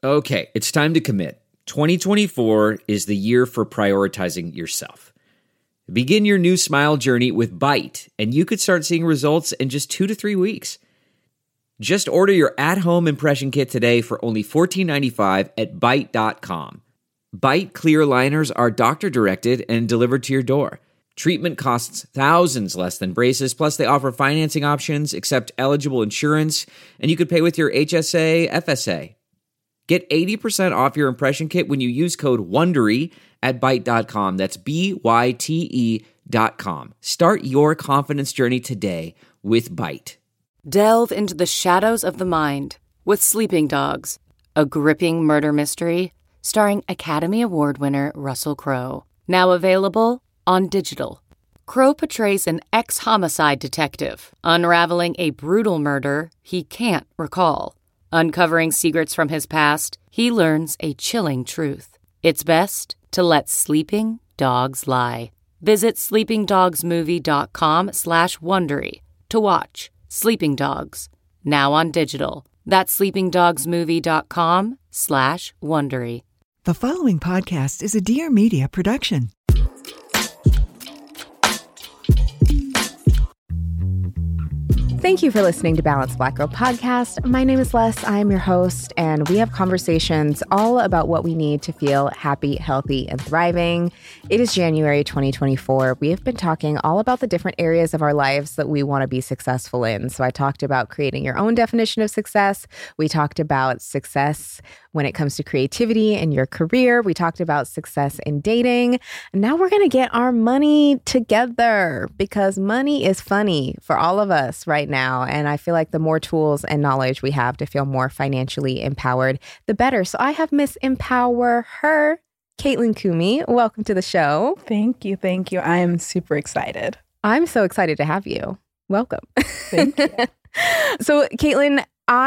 Okay, it's time to commit. 2024 is the year for prioritizing yourself. Begin your new smile journey with Byte, and you could start seeing results in just 2 to 3 weeks. Just order your at-home impression kit today for only $14.95 at Byte.com. Byte clear liners are doctor-directed and delivered to your door. Treatment costs thousands less than braces, plus they offer financing options, accept eligible insurance, and you could pay with your HSA, FSA. Get 80% off your impression kit when you use code WONDERY at Byte.com. That's BYTE.com. Start your confidence journey today with Byte. Delve into the shadows of the mind with Sleeping Dogs, a gripping murder mystery starring Academy Award winner Russell Crowe. Now available on digital. Crowe portrays an ex-homicide detective unraveling a brutal murder he can't recall. Uncovering secrets from his past, he learns a chilling truth. It's best to let sleeping dogs lie. Visit sleepingdogsmovie.com/Wondery to watch Sleeping Dogs, now on digital. That's sleepingdogsmovie.com/Wondery. The following podcast is a Dear Media production. Thank you for listening to Balanced Black Girl Podcast. My name is Les. I am your host, and we have conversations all about what we need to feel happy, healthy, and thriving. It is January 2024. We have been talking all about the different areas of our lives that we want to be successful in. So I talked about creating your own definition of success. We talked about success when it comes to creativity and your career. We talked about success in dating. And now we're going to get our money together because money is funny for all of us right now. And I feel like the more tools and knowledge we have to feel more financially empowered, the better. So I have Miss Empower Her, Caitlin Kumi. Welcome to the show. Thank you. Thank you. I am super excited. I'm so excited to have you. Welcome. Thank you. So Caitlin,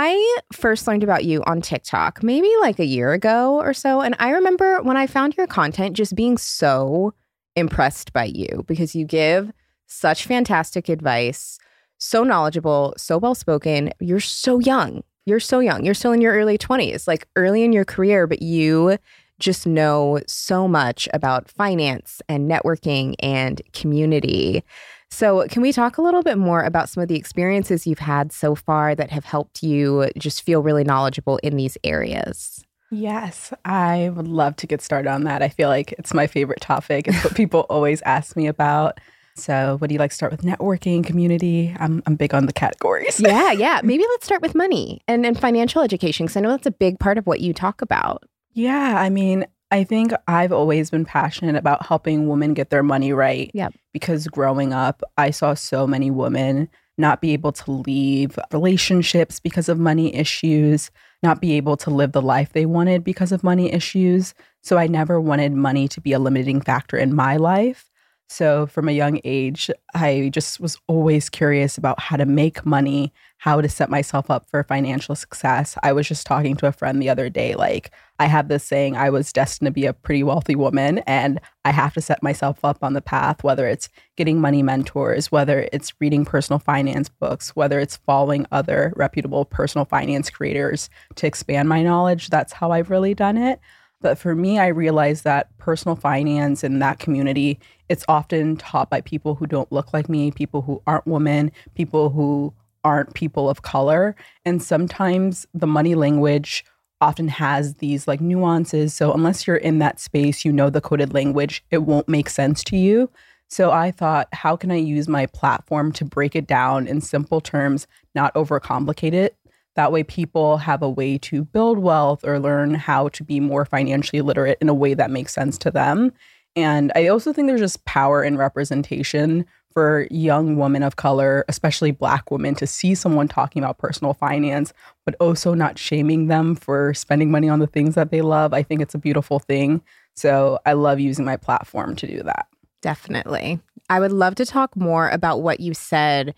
I first learned about you on TikTok maybe like a year ago or so. And I remember when I found your content just being so impressed by you because you give such fantastic advice, so knowledgeable, so well-spoken. You're so young. You're so young. You're still in your early 20s, like early in your career, but you just know so much about finance and networking and community. So can we talk a little bit more about some of the experiences you've had so far that have helped you just feel really knowledgeable in these areas? Yes, I would love to get started on that. I feel like it's my favorite topic. It's what people always ask me about. So what do you like to start with? Networking, community? I'm big on the categories. Yeah. Maybe let's start with money and financial education, because I know that's a big part of what you talk about. Yeah, I mean, I think I've always been passionate about helping women get their money right. Yep. Because growing up, I saw so many women not be able to leave relationships because of money issues, not be able to live the life they wanted because of money issues. So I never wanted money to be a limiting factor in my life. So from a young age, I just was always curious about how to make money, how to set myself up for financial success. I was just talking to a friend the other day, like I have this saying, I was destined to be a pretty wealthy woman and I have to set myself up on the path, whether it's getting money mentors, whether it's reading personal finance books, whether it's following other reputable personal finance creators to expand my knowledge. That's how I've really done it. But for me, I realized that personal finance in that community, it's often taught by people who don't look like me, people who aren't women, people who aren't people of color. And sometimes the money language often has these like nuances. So unless you're in that space, you know the coded language, it won't make sense to you. So I thought, how can I use my platform to break it down in simple terms, not overcomplicate it? That way people have a way to build wealth or learn how to be more financially literate in a way that makes sense to them. And I also think there's just power in representation for young women of color, especially Black women, to see someone talking about personal finance, but also not shaming them for spending money on the things that they love. I think it's a beautiful thing. So I love using my platform to do that. Definitely. I would love to talk more about what you said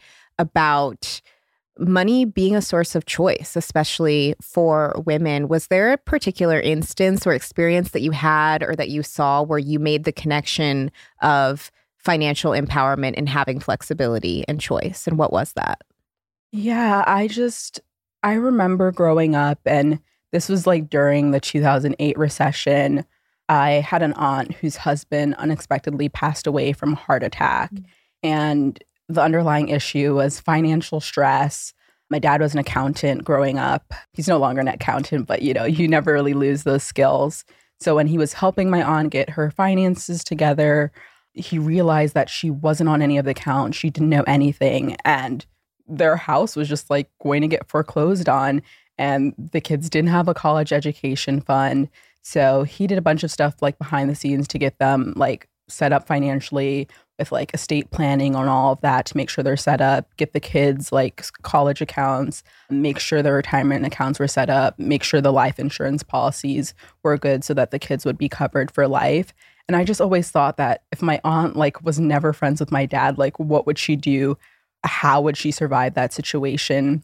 about money being a source of choice, especially for women. Was there a particular instance or experience that you had or that you saw where you made the connection of financial empowerment and having flexibility and choice? And what was that? Yeah, I remember growing up and This was like during the 2008 recession. I had an aunt whose husband unexpectedly passed away from a heart attack. And the underlying issue was financial stress. My dad was an accountant growing up. He's no longer an accountant, but you never really lose those skills. So when he was helping my aunt get her finances together, he realized that she wasn't on any of the accounts. She didn't know anything. And their house was just like going to get foreclosed on. And the kids didn't have a college education fund. So he did a bunch of stuff like behind the scenes to get them like set up financially with like estate planning on all of that to make sure they're set up, get the kids like college accounts, make sure their retirement accounts were set up, make sure the life insurance policies were good so that the kids would be covered for life. And I just always thought that if my aunt like was never friends with my dad, like what would she do? How would she survive that situation?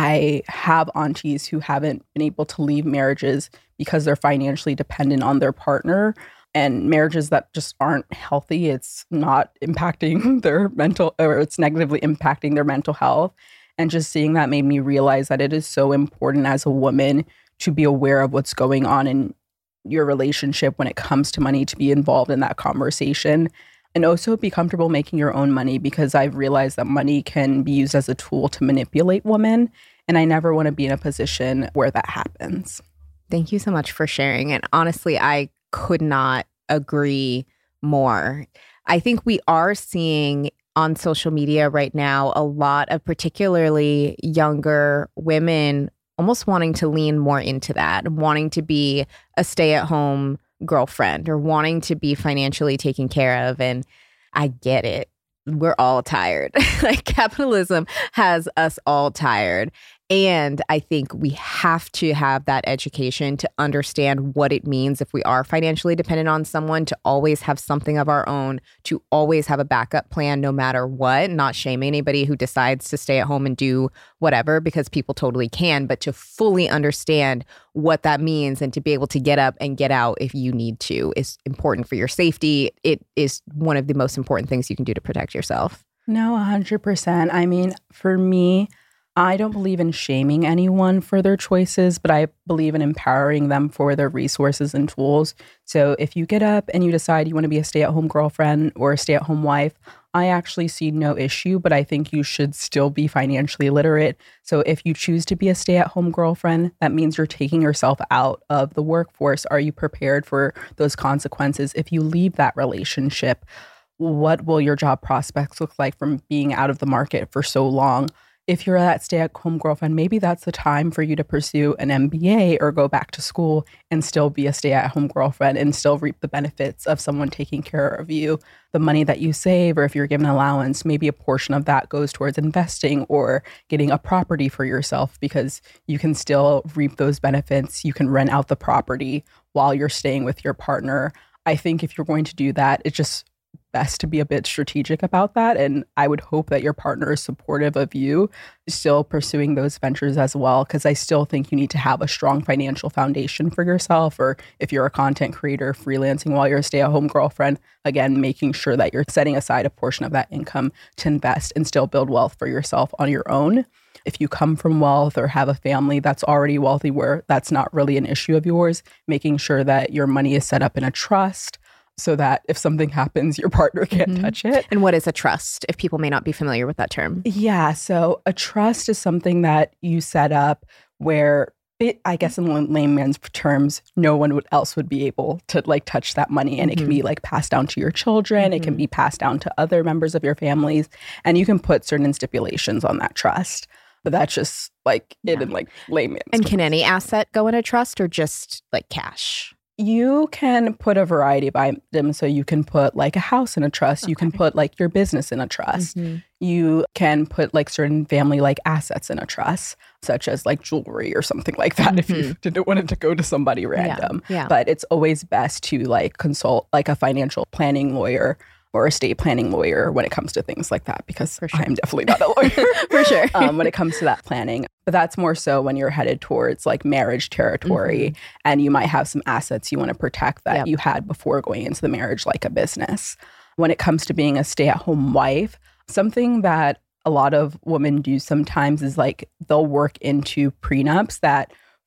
I have aunties who haven't been able to leave marriages because they're financially dependent on their partner, and marriages that just aren't healthy. It's not impacting their mental, or it's negatively impacting their mental health. And just seeing that made me realize that it is so important as a woman to be aware of what's going on in your relationship when it comes to money, to be involved in that conversation. And also be comfortable making your own money, because I've realized that money can be used as a tool to manipulate women. And I never want to be in a position where that happens. Thank you so much for sharing. And honestly, I could not agree more. I think we are seeing on social media right now a lot of particularly younger women almost wanting to lean more into that, wanting to be a stay-at-home girlfriend or wanting to be financially taken care of. And I get it. We're all tired. Like capitalism has us all tired. And I think we have to have that education to understand what it means if we are financially dependent on someone, to always have something of our own, to always have a backup plan no matter what, not shame anybody who decides to stay at home and do whatever, because people totally can, but to fully understand what that means and to be able to get up and get out if you need to is important for your safety. It is one of the most important things you can do to protect yourself. No, 100%. I mean, for me, I don't believe in shaming anyone for their choices, but I believe in empowering them for their resources and tools. So if you get up and you decide you want to be a stay-at-home girlfriend or a stay-at-home wife, I actually see no issue, but I think you should still be financially literate. So if you choose to be a stay-at-home girlfriend, that means you're taking yourself out of the workforce. Are you prepared for those consequences? If you leave that relationship, what will your job prospects look like from being out of the market for so long? If you're that stay-at-home girlfriend, maybe that's the time for you to pursue an MBA or go back to school and still be a stay-at-home girlfriend and still reap the benefits of someone taking care of you. The money that you save, or if you're given allowance, maybe a portion of that goes towards investing or getting a property for yourself, because you can still reap those benefits. You can rent out the property while you're staying with your partner. I think if you're going to do that, it's just best to be a bit strategic about that. And I would hope that your partner is supportive of you still pursuing those ventures as well, because I still think you need to have a strong financial foundation for yourself. Or if you're a content creator freelancing while you're a stay-at-home girlfriend, again, making sure that you're setting aside a portion of that income to invest and still build wealth for yourself on your own. If you come from wealth or have a family that's already wealthy where that's not really an issue of yours, making sure that your money is set up in a trust, so that if something happens, your partner can't touch it. And what is a trust, if people may not be familiar with that term? Yeah, so a trust is something that you set up where, I guess in layman's terms, no one else would be able to like touch that money. And it can be like passed down to your children. It can be passed down to other members of your families. And you can put certain stipulations on that trust. But that's just like it in like layman's And terms. can any asset go in a trust or just like cash? You can put a variety of items. So you can put like a house in a trust. You can put like your business in a trust. You can put like certain family like assets in a trust, such as like jewelry or something like that if you didn't want it to go to somebody random. Yeah. But it's always best to like consult like a financial planning lawyer or estate planning lawyer when it comes to things like that, because I'm definitely not a lawyer. For sure. When it comes to that planning. But that's more so when you're headed towards like marriage territory and you might have some assets you want to protect that you had before going into the marriage, like a business. When it comes to being a stay-at-home wife, something that a lot of women do sometimes is like they'll work into prenups that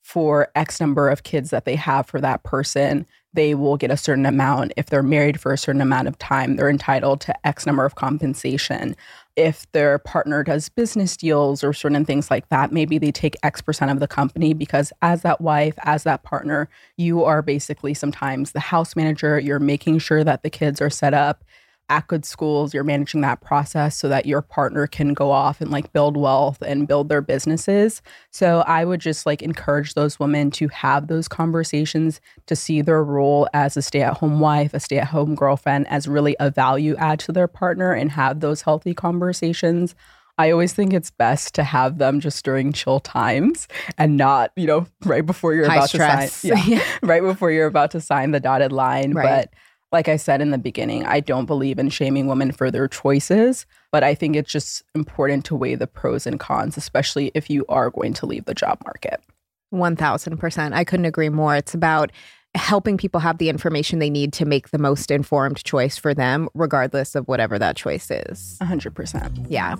for X number of kids that they have for that person, they will get a certain amount. If they're married for a certain amount of time, they're entitled to X number of compensation. If their partner does business deals or certain things like that, maybe they take X% of the company, because as that wife, as that partner, you are basically sometimes the house manager. You're making sure that the kids are set up at good schools. You're managing that process so that your partner can go off and like build wealth and build their businesses. So I would just like encourage those women to have those conversations, to see their role as a stay-at-home wife, a stay-at-home girlfriend as really a value add to their partner, and have those healthy conversations. I always think it's best to have them just during chill times and not, right before you're about to sign. Right before you're about to sign the dotted line. Right. But like I said in the beginning, I don't believe in shaming women for their choices, but I think it's just important to weigh the pros and cons, especially if you are going to leave the job market. 1000%. I couldn't agree more. It's about helping people have the information they need to make the most informed choice for them, regardless of whatever that choice is. 100%. Yeah.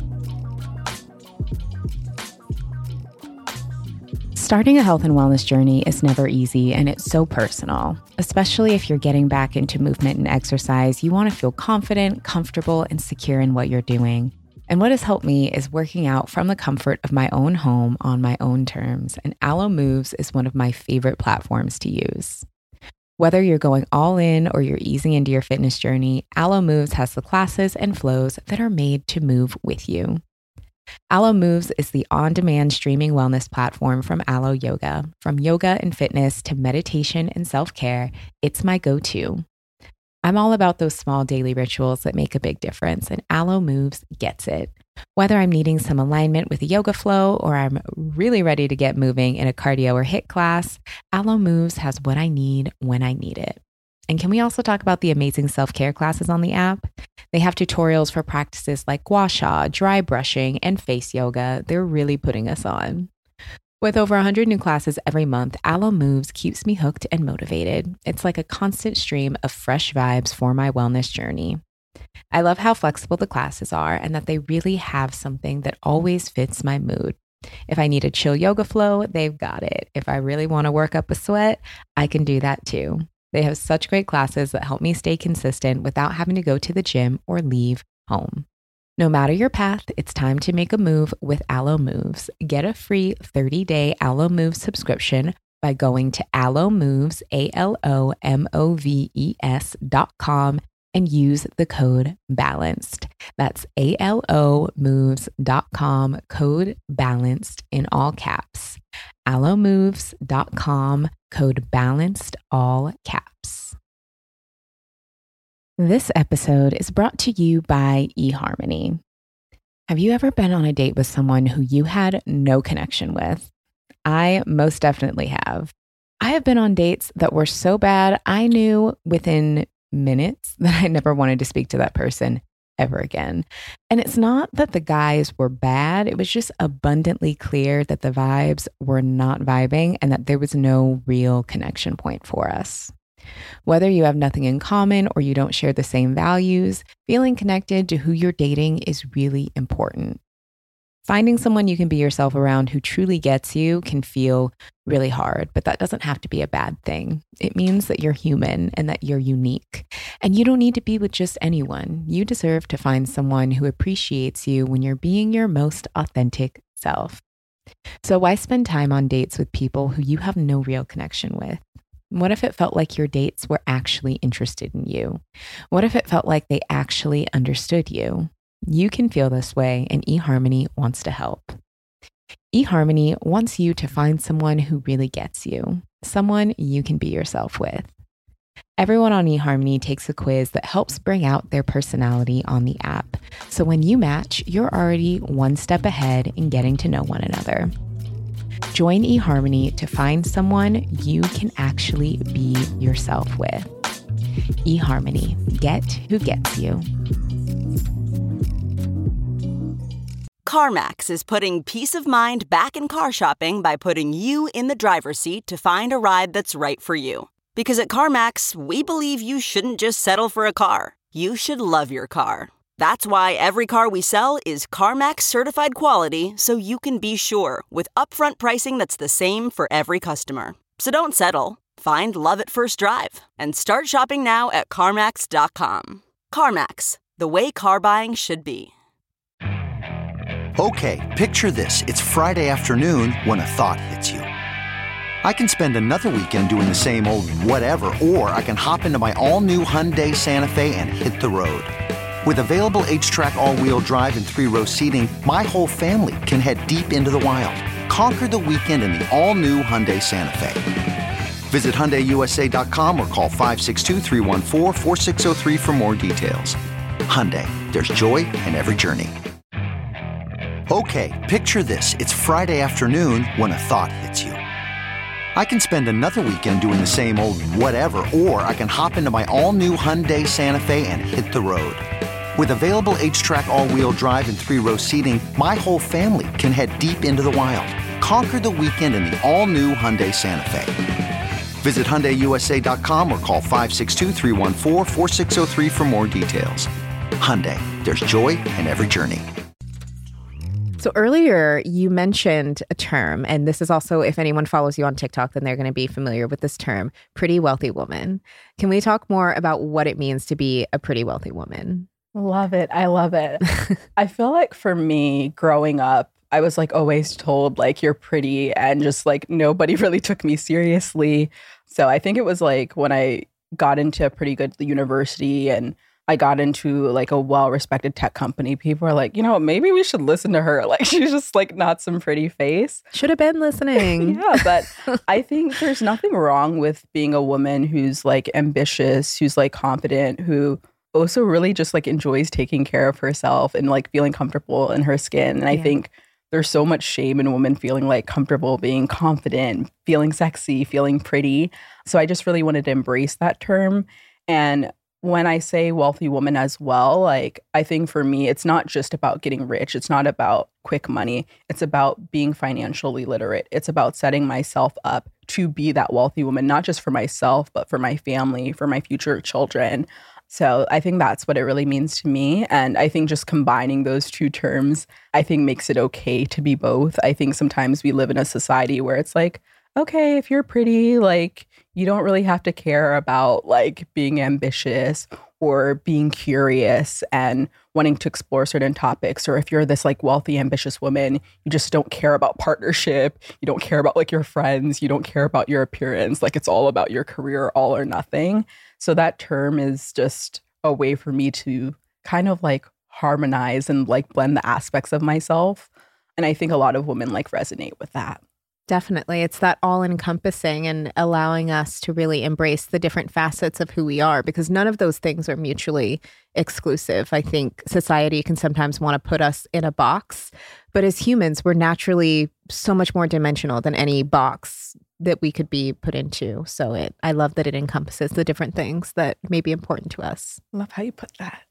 Starting a health and wellness journey is never easy, and it's so personal. Especially if you're getting back into movement and exercise, you want to feel confident, comfortable, and secure in what you're doing. And what has helped me is working out from the comfort of my own home on my own terms, and Alo Moves is one of my favorite platforms to use. Whether you're going all in or you're easing into your fitness journey, Alo Moves has the classes and flows that are made to move with you. Alo Moves is the on-demand streaming wellness platform from Alo Yoga. From yoga and fitness to meditation and self-care, it's my go-to. I'm all about those small daily rituals that make a big difference, and Alo Moves gets it. Whether I'm needing some alignment with a yoga flow or I'm really ready to get moving in a cardio or HIIT class, Alo Moves has what I need when I need it. And can we also talk about the amazing self-care classes on the app? They have tutorials for practices like gua sha, dry brushing, and face yoga. They're really putting us on. With over 100 new classes every month, Alo Moves keeps me hooked and motivated. It's like a constant stream of fresh vibes for my wellness journey. I love how flexible the classes are and that they really have something that always fits my mood. If I need a chill yoga flow, they've got it. If I really want to work up a sweat, I can do that too. They have such great classes that help me stay consistent without having to go to the gym or leave home. No matter your path, it's time to make a move with Alo Moves. Get a free 30-day Alo Moves subscription by going to alomoves, ALOMOVES.com and use the code BALANCED. That's alomoves.com, code BALANCED in all caps. alomoves.com, code BALANCED, all caps. This episode is brought to you by eHarmony. Have you ever been on a date with someone who you had no connection with? I most definitely have. I have been on dates that were so bad, I knew within minutes that I never wanted to speak to that person ever again. And it's not that the guys were bad. It was just abundantly clear that the vibes were not vibing and that there was no real connection point for us. Whether you have nothing in common or you don't share the same values, feeling connected to who you're dating is really important. Finding someone you can be yourself around who truly gets you can feel really hard, but that doesn't have to be a bad thing. It means that you're human and that you're unique. And you don't need to be with just anyone. You deserve to find someone who appreciates you when you're being your most authentic self. So why spend time on dates with people who you have no real connection with? What if it felt like your dates were actually interested in you? What if it felt like they actually understood you? You can feel this way, and eHarmony wants to help. eHarmony wants you to find someone who really gets you, someone you can be yourself with. Everyone on eHarmony takes a quiz that helps bring out their personality on the app. So when you match, you're already one step ahead in getting to know one another. Join eHarmony to find someone you can actually be yourself with. eHarmony, get who gets you. CarMax is putting peace of mind back in car shopping by putting you in the driver's seat to find a ride that's right for you. Because at CarMax, we believe you shouldn't just settle for a car. You should love your car. That's why every car we sell is CarMax certified quality, so you can be sure with upfront pricing that's the same for every customer. So don't settle. Find love at first drive and start shopping now at CarMax.com. CarMax, the way car buying should be. Okay, picture this. It's Friday afternoon when a thought hits you. I can spend another weekend doing the same old whatever, or I can hop into my all-new Hyundai Santa Fe and hit the road. With available H-Track all-wheel drive and 3-row seating, my whole family can head deep into the wild. Conquer the weekend in the all-new Hyundai Santa Fe. Visit HyundaiUSA.com or call 562-314-4603 for more details. Hyundai, there's joy in every journey. Okay, picture this. It's Friday afternoon when a thought hits you. I can spend another weekend doing the same old whatever, or I can hop into my all-new Hyundai Santa Fe and hit the road. With available H-Track all-wheel drive and 3-row seating, my whole family can head deep into the wild. Conquer the weekend in the all-new Hyundai Santa Fe. Visit HyundaiUSA.com or call 562-314-4603 for more details. Hyundai, there's joy in every journey. So earlier you mentioned a term, and this is also, if anyone follows you on TikTok, then they're going to be familiar with this term, pretty wealthy woman. Can we talk more about what it means to be a pretty wealthy woman? Love it. I love it. I feel like for me, growing up, I was like always told like you're pretty, and just like nobody really took me seriously. So I think it was like when I got into a pretty good university and I got into like a well-respected tech company, people are like, maybe we should listen to her. Like she's just like not some pretty face. Should have been listening. Yeah, but I think there's nothing wrong with being a woman who's like ambitious, who's like confident, who also really just like enjoys taking care of herself and like feeling comfortable in her skin. And I think there's so much shame in women feeling like comfortable, being confident, feeling sexy, feeling pretty. So I just really wanted to embrace that term. And when I say wealthy woman as well, like I think for me, it's not just about getting rich. It's not about quick money. It's about being financially literate. It's about setting myself up to be that wealthy woman, not just for myself, but for my family, for my future children. So I think that's what it really means to me. And I think just combining those two terms, I think makes it okay to be both. I think sometimes we live in a society where it's like, okay, if you're pretty, like you don't really have to care about like being ambitious or being curious and wanting to explore certain topics. Or if you're this like wealthy, ambitious woman, you just don't care about partnership. You don't care about like your friends. You don't care about your appearance. Like it's all about your career, all or nothing. So that term is just a way for me to kind of like harmonize and like blend the aspects of myself. And I think a lot of women like resonate with that. Definitely. It's that all-encompassing and allowing us to really embrace the different facets of who we are, because none of those things are mutually exclusive. I think society can sometimes want to put us in a box, but as humans, we're naturally so much more dimensional than any box that we could be put into. So I love that it encompasses the different things that may be important to us. Love how you put that.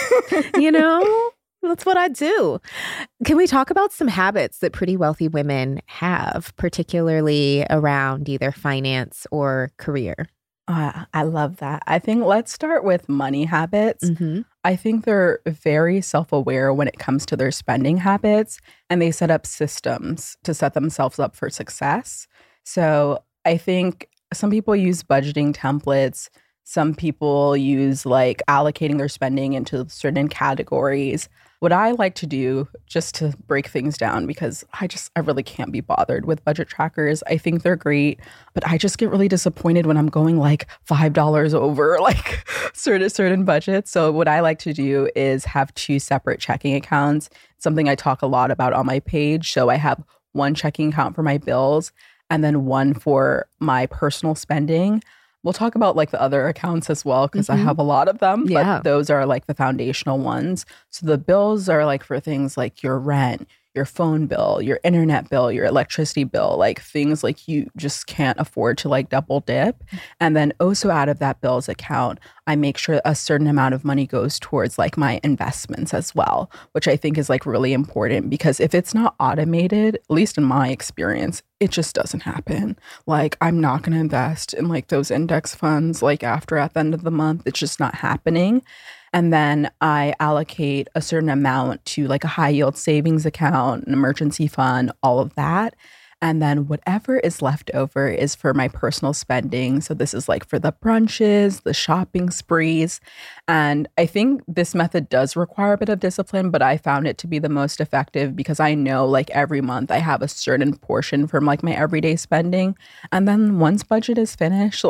That's what I do. Can we talk about some habits that pretty wealthy women have, particularly around either finance or career? I love that. I think let's start with money habits. Mm-hmm. I think they're very self-aware when it comes to their spending habits, and they set up systems to set themselves up for success. So I think some people use budgeting templates. Some people use like allocating their spending into certain categories. What I like to do, just to break things down, because I really can't be bothered with budget trackers. I think they're great, but I just get really disappointed when I'm going like $5 over like certain budgets. So what I like to do is have 2 separate checking accounts, something I talk a lot about on my page. So I have one checking account for my bills and then one for my personal spending. We'll talk about like the other accounts as well, because I have a lot of them, but those are like the foundational ones. So the bills are like for things like your rent, your phone bill, your internet bill, your electricity bill, like things like you just can't afford to like double dip. And then also out of that bills account, I make sure a certain amount of money goes towards like my investments as well, which I think is like really important, because if it's not automated, at least in my experience, it just doesn't happen. Like I'm not going to invest in like those index funds like at the end of the month. It's just not happening. And then I allocate a certain amount to like a high yield savings account, an emergency fund, all of that. And then whatever is left over is for my personal spending. So this is like for the brunches, the shopping sprees. And I think this method does require a bit of discipline, but I found it to be the most effective because I know like every month I have a certain portion from like my everyday spending. And then once budget is finished,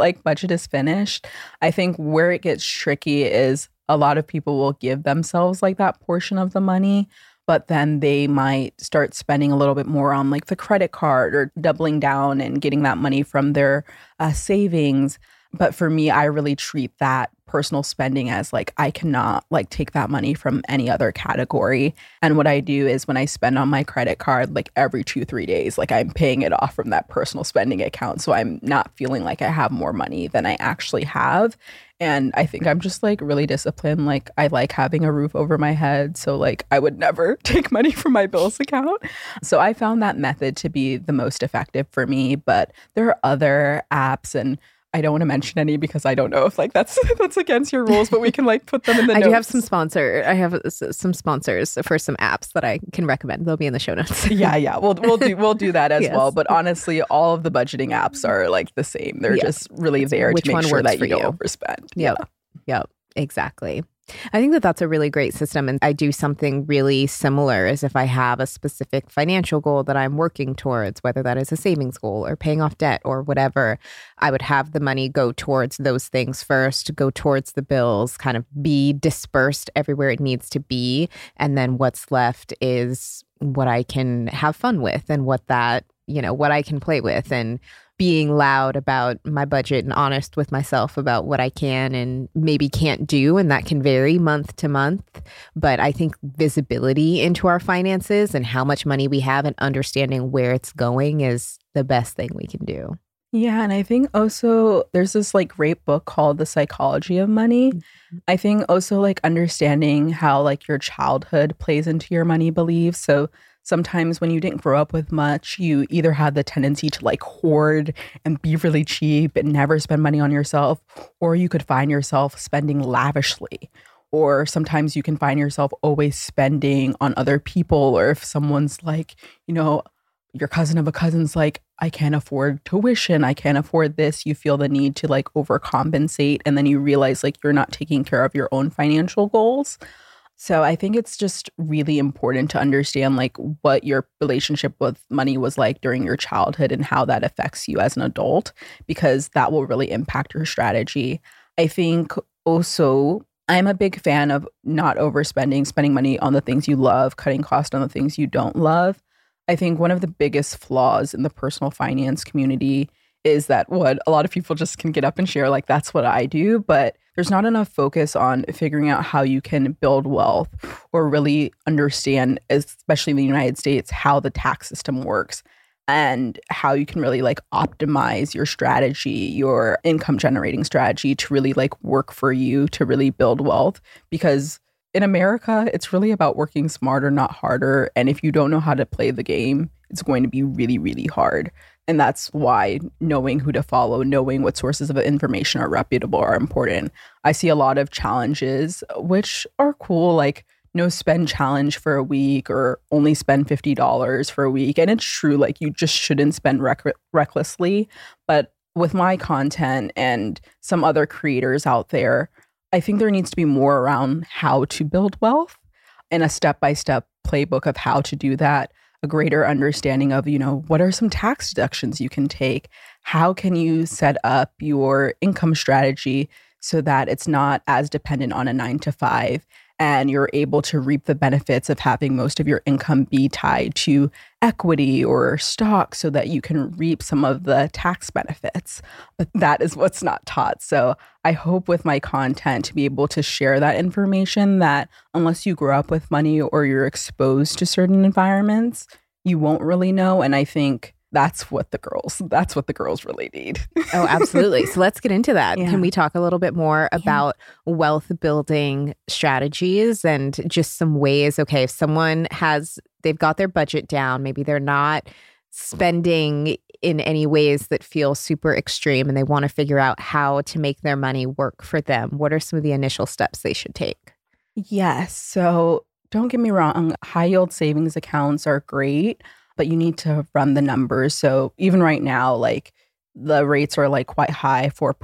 I think where it gets tricky is a lot of people will give themselves like that portion of the money, but then they might start spending a little bit more on like the credit card or doubling down and getting that money from their savings. But for me, I really treat that personal spending as like I cannot like take that money from any other category. And what I do is when I spend on my credit card, like every 2-3 days, like I'm paying it off from that personal spending account. So I'm not feeling like I have more money than I actually have. And I think I'm just like really disciplined. Like I like having a roof over my head. So like I would never take money from my bills account. So I found that method to be the most effective for me. But there are other apps, and I don't want to mention any because I don't know if like that's against your rules, but we can like put them in the notes. I have some sponsors for some apps that I can recommend. They'll be in the show notes. Yeah. We'll do that as Yes. well. But honestly, all of the budgeting apps are like the same. They're just really there to make sure that you don't overspend. Yep. Exactly. I think that that's a really great system. And I do something really similar as if I have a specific financial goal that I'm working towards, whether that is a savings goal or paying off debt or whatever, I would have the money go towards those things first, go towards the bills, kind of be dispersed everywhere it needs to be. And then what's left is what I can have fun with and what I can play with, and being loud about my budget and honest with myself about what I can and maybe can't do. And that can vary month to month. But I think visibility into our finances and how much money we have and understanding where it's going is the best thing we can do. Yeah. And I think also there's this like great book called The Psychology of Money. Mm-hmm. I think also like understanding how like your childhood plays into your money beliefs. So sometimes when you didn't grow up with much, you either had the tendency to like hoard and be really cheap and never spend money on yourself, or you could find yourself spending lavishly. Or sometimes you can find yourself always spending on other people. Or if someone's like, your cousin of a cousin's like, I can't afford tuition, I can't afford this, you feel the need to like overcompensate. And then you realize like you're not taking care of your own financial goals. So I think it's just really important to understand like what your relationship with money was like during your childhood and how that affects you as an adult, because that will really impact your strategy. I think also I'm a big fan of not overspending, spending money on the things you love, cutting costs on the things you don't love. I think one of the biggest flaws in the personal finance community is that what a lot of people just can get up and share, like that's what I do, but there's not enough focus on figuring out how you can build wealth or really understand, especially in the United States, how the tax system works and how you can really like optimize your strategy, your income generating strategy to really like work for you to really build wealth. Because in America, it's really about working smarter, not harder. And if you don't know how to play the game, it's going to be really, really hard. And that's why knowing who to follow, knowing what sources of information are reputable are important. I see a lot of challenges, which are cool, like no spend challenge for a week or only spend $50 for a week. And it's true, like you just shouldn't spend recklessly. But with my content and some other creators out there, I think there needs to be more around how to build wealth and a step-by-step playbook of how to do that. A greater understanding of, what are some tax deductions you can take? How can you set up your income strategy so that it's not as dependent on a 9-to-5 and you're able to reap the benefits of having most of your income be tied to equity or stock so that you can reap some of the tax benefits. But that is what's not taught. So I hope with my content to be able to share that information that unless you grow up with money or you're exposed to certain environments, you won't really know. And I think that's what the girls really need. Oh, absolutely. So let's get into that. Yeah. Can we talk a little bit more about wealth building strategies and just some ways, okay, if someone they've got their budget down, maybe they're not spending in any ways that feel super extreme and they want to figure out how to make their money work for them, what are some of the initial steps they should take? Yes. So don't get me wrong, high yield savings accounts are great, but you need to run the numbers. So even right now, like the rates are like quite high, 4%,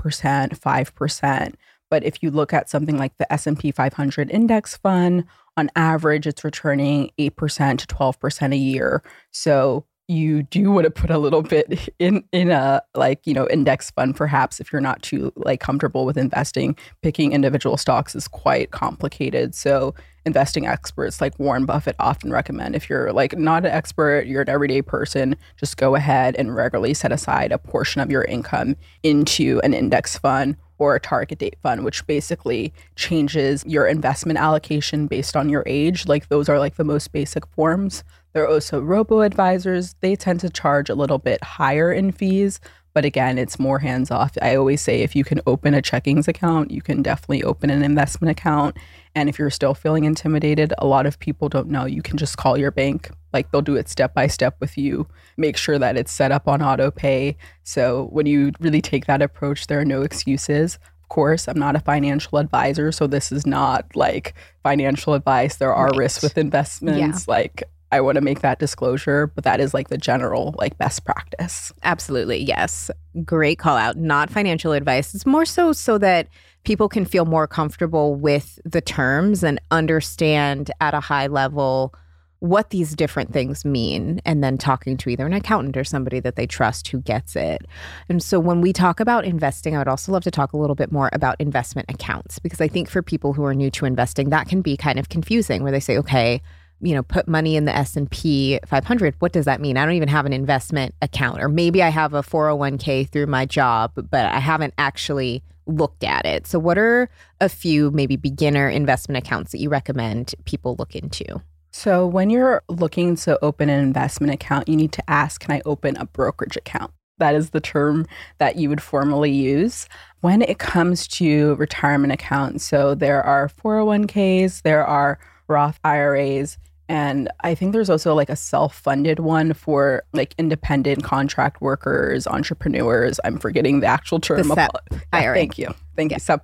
5%. But if you look at something like the S&P 500 index fund, on average, it's returning 8% to 12% a year. So you do want to put a little bit in a index fund, perhaps, if you're not too comfortable with investing. Picking individual stocks is quite complicated. So investing experts like Warren Buffett often recommend, if you're not an expert, you're an everyday person, just go ahead and regularly set aside a portion of your income into an index fund or a target date fund, which basically changes your investment allocation based on your age. Those are the most basic forms. There are also robo-advisors. They tend to charge a little bit higher in fees, but again, it's more hands-off. I always say if you can open a checkings account, you can definitely open an investment account. And if you're still feeling intimidated, a lot of people don't know. You can just call your bank. They'll do it step by step with you. Make sure that it's set up on auto pay. So when you really take that approach, there are no excuses. Of course, I'm not a financial advisor, so this is not financial advice. There are risks with investments. Yeah. I want to make that disclosure, but that is the general best practice. Absolutely. Yes. Great call out. Not financial advice. It's more so that people can feel more comfortable with the terms and understand at a high level what these different things mean, and then talking to either an accountant or somebody that they trust who gets it. And so when we talk about investing, I would also love to talk a little bit more about investment accounts, because I think for people who are new to investing, that can be kind of confusing, where they say, okay, put money in the S&P 500. What does that mean? I don't even have an investment account. Or maybe I have a 401k through my job, but I haven't actually looked at it. So what are a few maybe beginner investment accounts that you recommend people look into? So when you're looking to open an investment account, you need to ask, can I open a brokerage account? That is the term that you would formally use. When it comes to retirement accounts, so there are 401ks, there are Roth IRAs, and I think there's also a self-funded one for independent contract workers, entrepreneurs. I'm forgetting the actual term. The SEP IRA. Thank you. SEP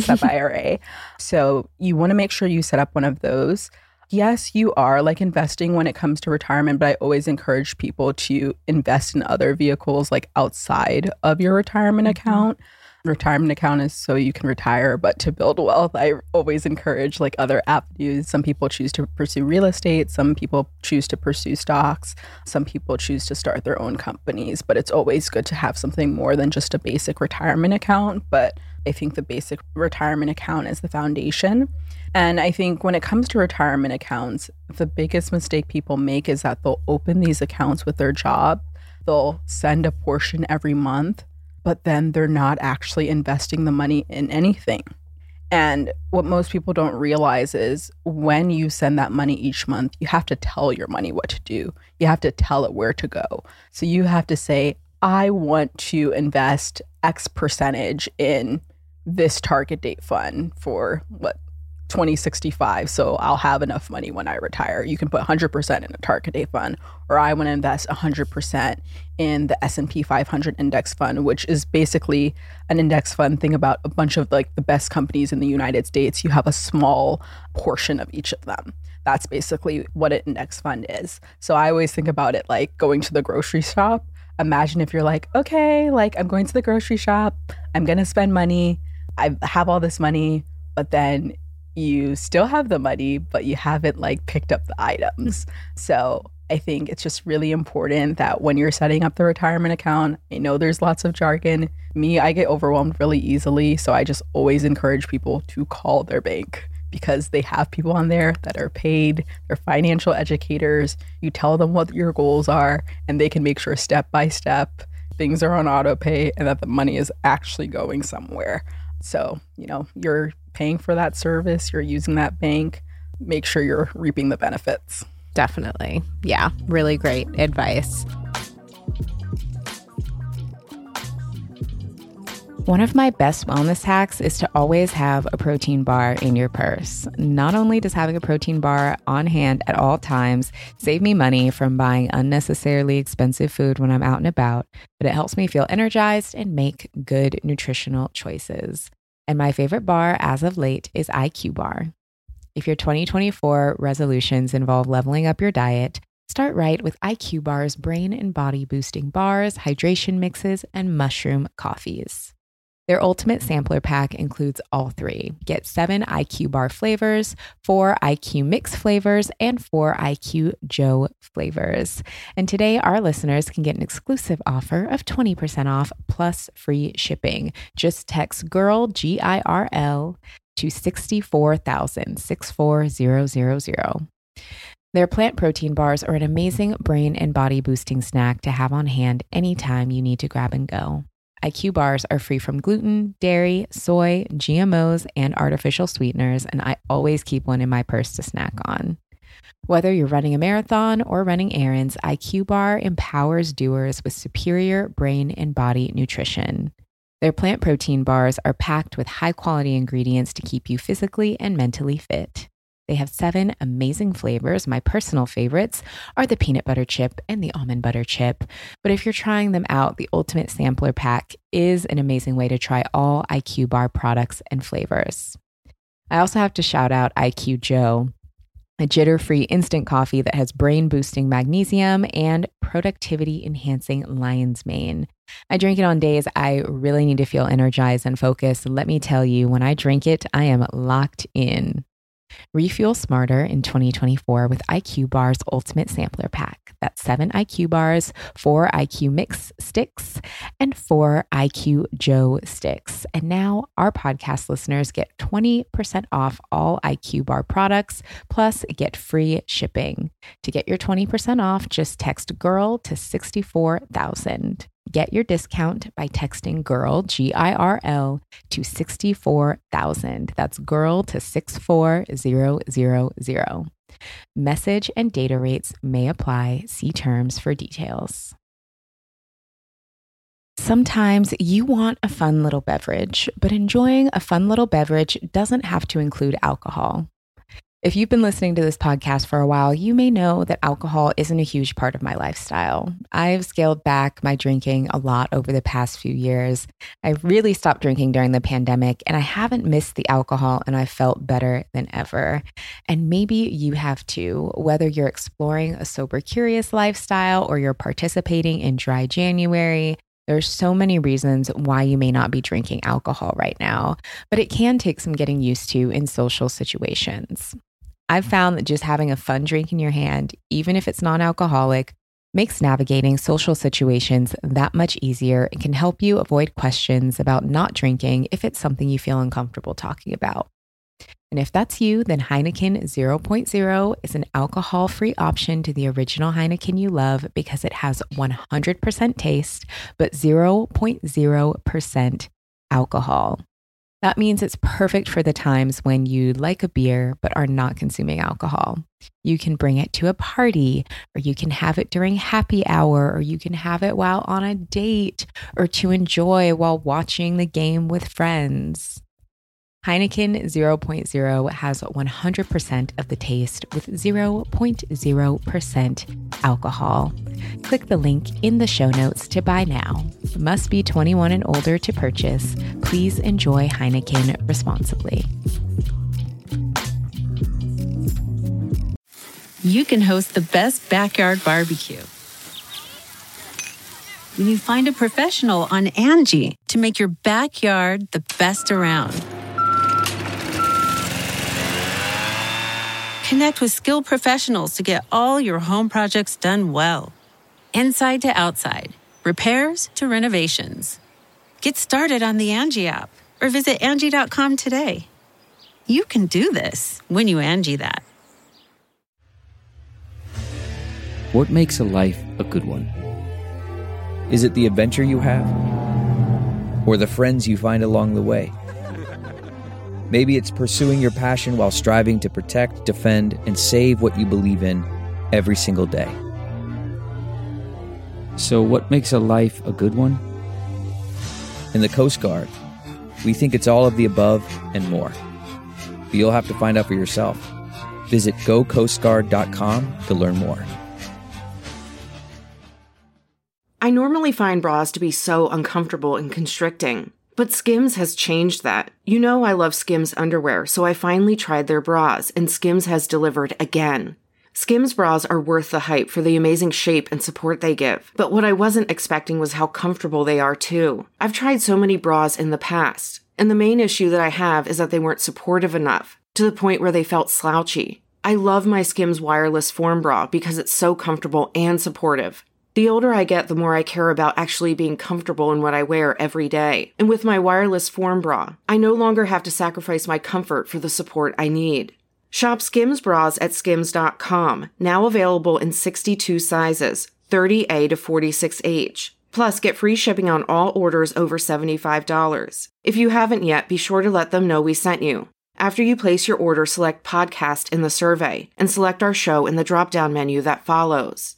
IRA. So you want to make sure you set up one of those. Yes, you are investing when it comes to retirement, but I always encourage people to invest in other vehicles outside of your retirement account. Retirement account is so you can retire, but to build wealth, I always encourage other avenues. Some people choose to pursue real estate. Some people choose to pursue stocks. Some people choose to start their own companies, but it's always good to have something more than just a basic retirement account. But I think the basic retirement account is the foundation. And I think when it comes to retirement accounts, the biggest mistake people make is that they'll open these accounts with their job. They'll send a portion every month, but then they're not actually investing the money in anything. And what most people don't realize is when you send that money each month, you have to tell your money what to do. You have to tell it where to go. So you have to say, I want to invest X percentage in this target date fund for 2065, so I'll have enough money when I retire. You can put 100% in a target date fund, or I want to invest 100% in the S&P 500 index fund, which is basically an index fund. Think about a bunch of the best companies in the United States. You have a small portion of each of them. That's basically what an index fund is. So I always think about it like going to the grocery shop. Imagine if you're okay, I'm going to the grocery shop, I'm going to spend money, I have all this money, but then you still have the money, but you haven't picked up the items. So I think it's just really important that when you're setting up the retirement account, I know there's lots of jargon. I get overwhelmed really easily. So I just always encourage people to call their bank, because they have people on there that are paid, they're financial educators. You tell them what your goals are, and they can make sure step by step things are on auto pay and that the money is actually going somewhere. So, you're paying for that service, you're using that bank, make sure you're reaping the benefits. Definitely. Yeah, really great advice. One of my best wellness hacks is to always have a protein bar in your purse. Not only does having a protein bar on hand at all times save me money from buying unnecessarily expensive food when I'm out and about, but it helps me feel energized and make good nutritional choices. And my favorite bar as of late is IQ Bar. If your 2024 resolutions involve leveling up your diet, start right with IQ Bar's brain and body boosting bars, hydration mixes, and mushroom coffees. Their ultimate sampler pack includes all three. Get 7 IQ Bar flavors, 4 IQ Mix flavors, and 4 IQ Joe flavors. And today, our listeners can get an exclusive offer of 20% off plus free shipping. Just text GIRL, GIRL, to 64000, 64000. Their plant protein bars are an amazing brain and body boosting snack to have on hand anytime you need to grab and go. IQ bars are free from gluten, dairy, soy, GMOs, and artificial sweeteners, and I always keep one in my purse to snack on. Whether you're running a marathon or running errands, IQ Bar empowers doers with superior brain and body nutrition. Their plant protein bars are packed with high-quality ingredients to keep you physically and mentally fit. They have 7 amazing flavors. My personal favorites are the peanut butter chip and the almond butter chip. But if you're trying them out, the Ultimate Sampler Pack is an amazing way to try all IQ Bar products and flavors. I also have to shout out IQ Joe, a jitter-free instant coffee that has brain-boosting magnesium and productivity-enhancing lion's mane. I drink it on days I really need to feel energized and focused. Let me tell you, when I drink it, I am locked in. Refuel smarter in 2024 with IQ Bar's Ultimate Sampler Pack. That's 7 IQ Bars, 4 IQ Mix sticks, and 4 IQ Joe sticks. And now our podcast listeners get 20% off all IQ Bar products, plus get free shipping. To get your 20% off, just text GIRL to 64000. Get your discount by texting GIRL, GIRL, to 64000. That's GIRL to 64000. Message and data rates may apply. See terms for details. Sometimes you want a fun little beverage, but enjoying a fun little beverage doesn't have to include alcohol. If you've been listening to this podcast for a while, you may know that alcohol isn't a huge part of my lifestyle. I've scaled back my drinking a lot over the past few years. I really stopped drinking during the pandemic, and I haven't missed the alcohol, and I felt better than ever. And maybe you have too, whether you're exploring a sober curious lifestyle or you're participating in Dry January. There's so many reasons why you may not be drinking alcohol right now, but it can take some getting used to in social situations. I've found that just having a fun drink in your hand, even if it's non-alcoholic, makes navigating social situations that much easier and can help you avoid questions about not drinking if it's something you feel uncomfortable talking about. And if that's you, then Heineken 0.0 is an alcohol-free option to the original Heineken you love because it has 100% taste, but 0.0% alcohol. That means it's perfect for the times when you like a beer but are not consuming alcohol. You can bring it to a party, or you can have it during happy hour, or you can have it while on a date, or to enjoy while watching the game with friends. Heineken 0.0 has 100% of the taste with 0.0% alcohol. Click the link in the show notes to buy now. Must be 21 and older to purchase. Please enjoy Heineken responsibly. You can host the best backyard barbecue when you find a professional on Angie to make your backyard the best around. Connect with skilled professionals to get all your home projects done well. Inside to outside, repairs to renovations. Get started on the Angie app or visit Angie.com today. You can do this when you Angie that. What makes a life a good one? Is it the adventure you have? Or the friends you find along the way? Maybe it's pursuing your passion while striving to protect, defend, and save what you believe in every single day. So what makes a life a good one? In the Coast Guard, we think it's all of the above and more. But you'll have to find out for yourself. Visit gocoastguard.com to learn more. I normally find bras to be so uncomfortable and constricting, but Skims has changed that. You know I love Skims underwear, so I finally tried their bras, and Skims has delivered again. Skims bras are worth the hype for the amazing shape and support they give, but what I wasn't expecting was how comfortable they are too. I've tried so many bras in the past, and the main issue that I have is that they weren't supportive enough, to the point where they felt slouchy. I love my Skims wireless form bra because it's so comfortable and supportive. The older I get, the more I care about actually being comfortable in what I wear every day. And with my wireless form bra, I no longer have to sacrifice my comfort for the support I need. Shop Skims bras at skims.com, now available in 62 sizes, 30A to 46H. Plus, get free shipping on all orders over $75. If you haven't yet, be sure to let them know we sent you. After you place your order, select podcast in the survey and select our show in the drop-down menu that follows.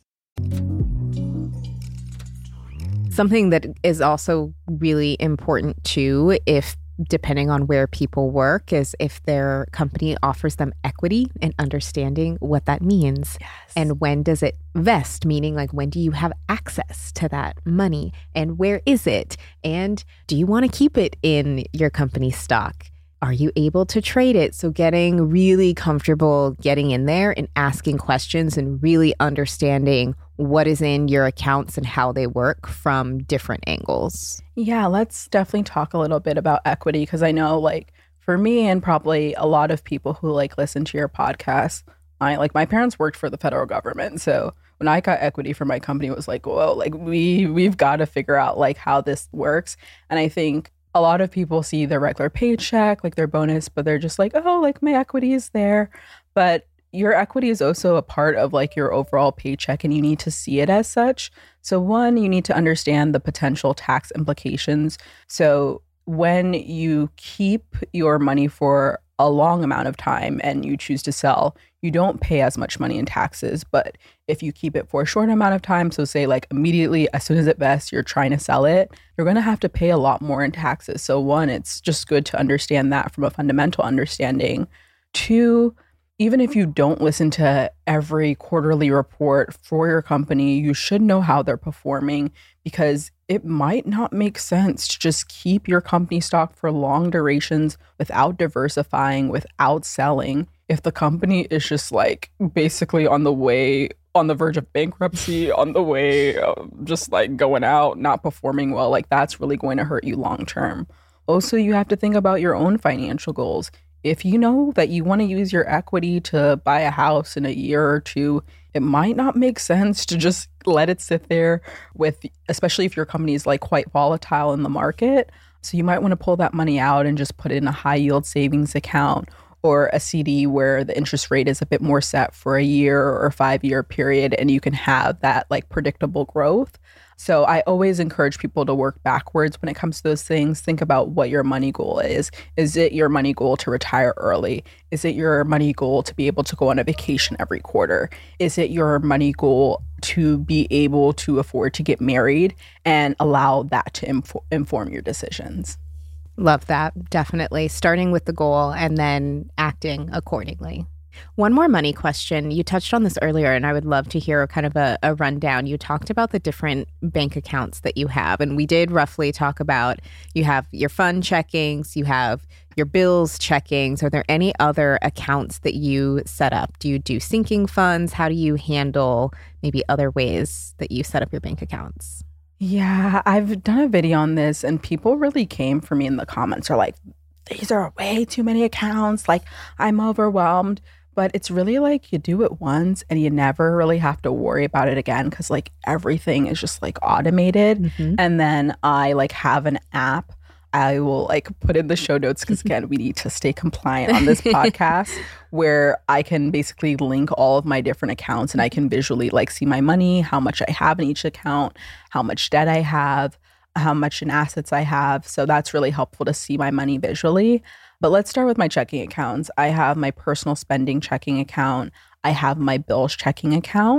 Something that is also really important too, if depending on where people work, is if their company offers them equity and understanding what that means. Yes. And when does it vest, meaning like when do you have access to that money and where is it? And do you want to keep it in your company stock? Are you able to trade it? So getting really comfortable getting in there and asking questions and really understanding what is in your accounts and how they work from different angles. Yeah, let's definitely talk a little bit about equity, because I know like for me and probably a lot of people who like listen to your podcast, my parents worked for the federal government. So when I got equity for my company, it was like, whoa, like we've got to figure out like how this works. And I think a lot of people see their regular paycheck, like their bonus, but they're just like, oh, like my equity is there. But your equity is also a part of like your overall paycheck, and you need to see it as such. So one, you need to understand the potential tax implications. So when you keep your money for a long amount of time and you choose to sell, you don't pay as much money in taxes. But if you keep it for a short amount of time, so say like immediately as soon as it vests, you're trying to sell it, you're going to have to pay a lot more in taxes. So one, it's just good to understand that from a fundamental understanding. Two, even if you don't listen to every quarterly report for your company, you should know how they're performing, because it might not make sense to just keep your company stock for long durations without diversifying, without selling. If the company is just like basically on the verge of bankruptcy, on the way just like going out, not performing well, like that's really going to hurt you long term. Also, you have to think about your own financial goals. If you know that you want to use your equity to buy a house in a year or two, it might not make sense to just let it sit there especially if your company is like quite volatile in the market. So you might want to pull that money out and just put it in a high yield savings account or a CD where the interest rate is a bit more set for a year or 5-year period, and you can have that like predictable growth. So I always encourage people to work backwards when it comes to those things. Think about what your money goal is. Is it your money goal to retire early? Is it your money goal to be able to go on a vacation every quarter? Is it your money goal to be able to afford to get married, and allow that to inform your decisions? Love that. Definitely. Starting with the goal and then acting accordingly. One more money question. You touched on this earlier, and I would love to hear kind of a rundown. You talked about the different bank accounts that you have, and we did roughly talk about you have your fund checkings, you have your bills checkings. Are there any other accounts that you set up? Do you do sinking funds? How do you handle maybe other ways that you set up your bank accounts? Yeah, I've done a video on this, and people really came for me in the comments. Are like, these are way too many accounts. Like, I'm overwhelmed. But it's really like you do it once and you never really have to worry about it again, because like everything is just like automated. Mm-hmm. And then I like have an app. I will like put in the show notes, because again, we need to stay compliant on this podcast, where I can basically link all of my different accounts, and I can visually like see my money, how much I have in each account, how much debt I have, how much in assets I have. So that's really helpful to see my money visually. But let's start with my checking accounts. I have my personal spending checking account. I have my bills checking account.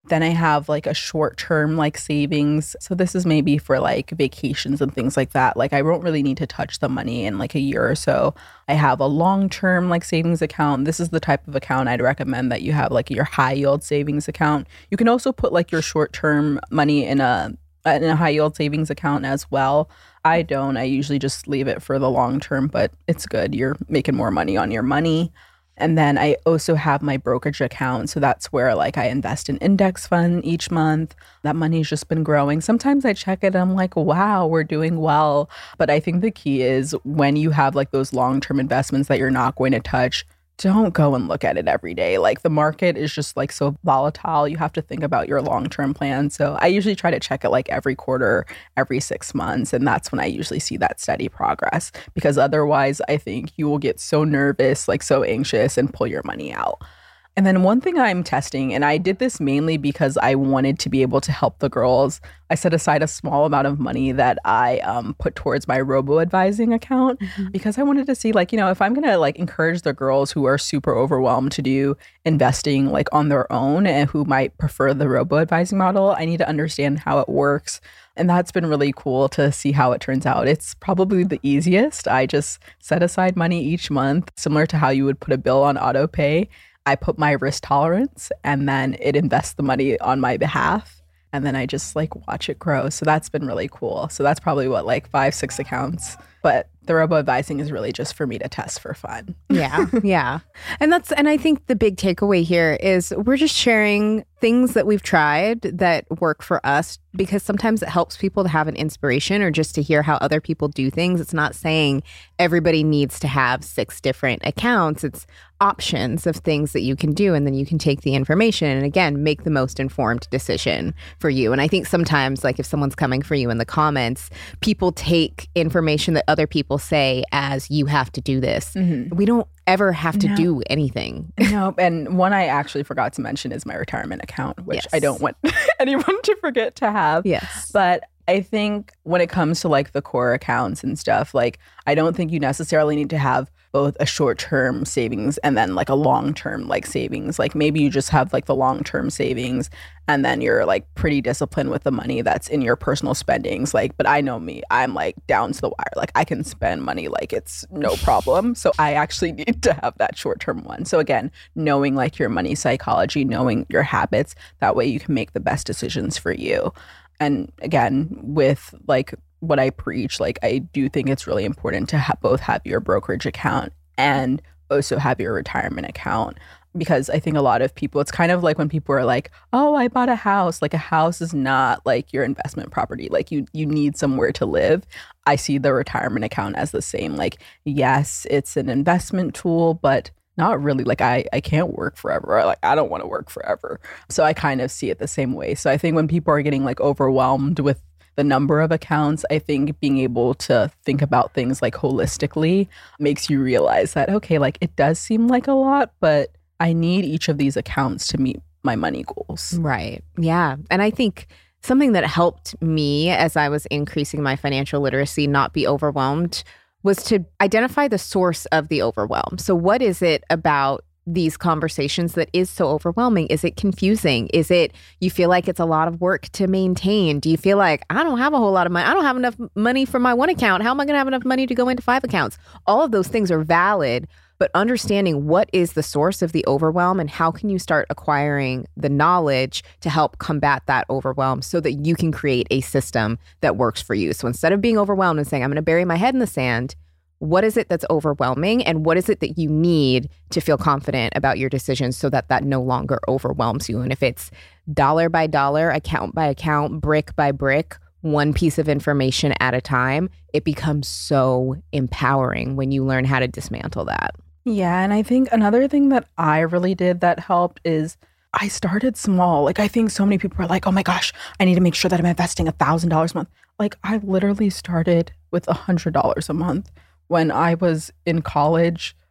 Then I have like a short-term like savings. So this is maybe for like vacations and things like that. Like I won't really need to touch the money in like a year or so. I have a long-term like savings account. This is the type of account I'd recommend that you have, like your high yield savings account. You can also put like your short-term money in a high yield savings account as well. I don't. I usually just leave it for the long term, but it's good. You're making more money on your money. And then I also have my brokerage account. So that's where like I invest in index fund each month. That money's just been growing. Sometimes I check it and I'm like, wow, we're doing well. But I think the key is when you have like those long-term investments that you're not going to touch, don't go and look at it every day. Like the market is just like so volatile. You have to think about your long-term plan. So I usually try to check it like every quarter, every 6 months. And that's when I usually see that steady progress, because otherwise I think you will get so nervous, like so anxious, and pull your money out. And then one thing I'm testing, and I did this mainly because I wanted to be able to help the girls, I set aside a small amount of money that I put towards my robo-advising account, because I wanted to see, like, you know, if I'm going to like encourage the girls who are super overwhelmed to do investing like on their own and who might prefer the robo-advising model, I need to understand how it works. And that's been really cool to see how it turns out. It's probably the easiest. I just set aside money each month, similar to how you would put a bill on auto pay. I put my risk tolerance and then it invests the money on my behalf. And then I just like watch it grow. So that's been really cool. So that's probably what, like 5-6 accounts. But the robo-advising is really just for me to test for fun. Yeah, yeah. And I think the big takeaway here is we're just sharing things that we've tried that work for us, because sometimes it helps people to have an inspiration or just to hear how other people do things. It's not saying everybody needs to have 6 different accounts. It's options of things that you can do, and then you can take the information and again make the most informed decision for you. And I think sometimes, like if someone's coming for you in the comments, people take information that other people say as you have to do this. We don't ever have to do anything. No, and one I actually forgot to mention is my retirement account, which I don't want anyone to forget to have. Yes. But I think when it comes to like the core accounts and stuff, like I don't think you necessarily need to have both a short-term savings and then like a long-term like savings. Like maybe you just have like the long-term savings and then you're like pretty disciplined with the money that's in your personal spendings. Like, but I know me, I'm like down to the wire. Like I can spend money like it's no problem. So I actually need to have that short-term one. So again, knowing like your money psychology, knowing your habits, that way you can make the best decisions for you. And again, with like what I preach, like I do think it's really important to both have your brokerage account and also have your retirement account. Because I think a lot of people, it's kind of like when people are like, oh, I bought a house. Like a house is not like your investment property. Like you need somewhere to live. I see the retirement account as the same. Like, yes, it's an investment tool, but not really. Like I can't work forever. Like I don't want to work forever. So I kind of see it the same way. So I think when people are getting like overwhelmed with the number of accounts, I think being able to think about things like holistically makes you realize that, okay, like it does seem like a lot, but I need each of these accounts to meet my money goals. Right. Yeah. And I think something that helped me as I was increasing my financial literacy, not be overwhelmed, was to identify the source of the overwhelm. So what is it about these conversations that is so overwhelming? Is it confusing? Is it you feel like it's a lot of work to maintain? Do you feel like I don't have a whole lot of money? I don't have enough money for my one account. How am I going to have enough money to go into 5 accounts? All of those things are valid, but understanding what is the source of the overwhelm and how can you start acquiring the knowledge to help combat that overwhelm so that you can create a system that works for you. So instead of being overwhelmed and saying, I'm going to bury my head in the sand, what is it that's overwhelming and what is it that you need to feel confident about your decisions so that that no longer overwhelms you? And if it's dollar by dollar, account by account, brick by brick, one piece of information at a time, it becomes so empowering when you learn how to dismantle that. Yeah. And I think another thing that I really did that helped is I started small. Like I think so many people are like, oh my gosh, I need to make sure that I'm investing $1,000 a month. Like I literally started with $100 a month. When I was in college,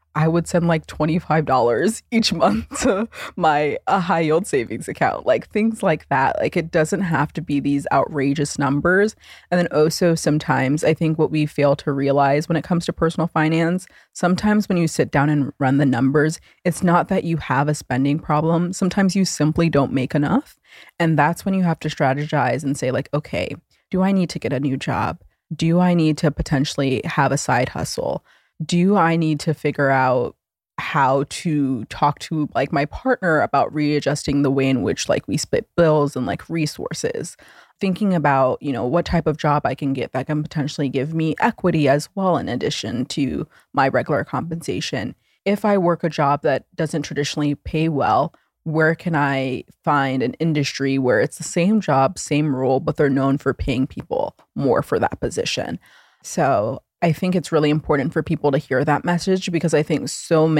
I would send like $25 each month to my high yield savings account, like things like that. Like it doesn't have to be these outrageous numbers. And then also sometimes I think what we fail to realize when it comes to personal finance, sometimes when you sit down and run the numbers, it's not that you have a spending problem. Sometimes you simply don't make enough. And that's when you have to strategize and say like, okay, do I need to get a new job? Do I need to potentially have a side hustle? Do I need to figure out how to talk to like my partner about readjusting the way in which like we split bills and like resources? Thinking about, you know, what type of job I can get that can potentially give me equity as well in addition to my regular compensation. If I work a job that doesn't traditionally pay well, where can I find an industry where it's the same job, same role, but they're known for paying people more for that position? So I think it's really important for people to hear that message because I think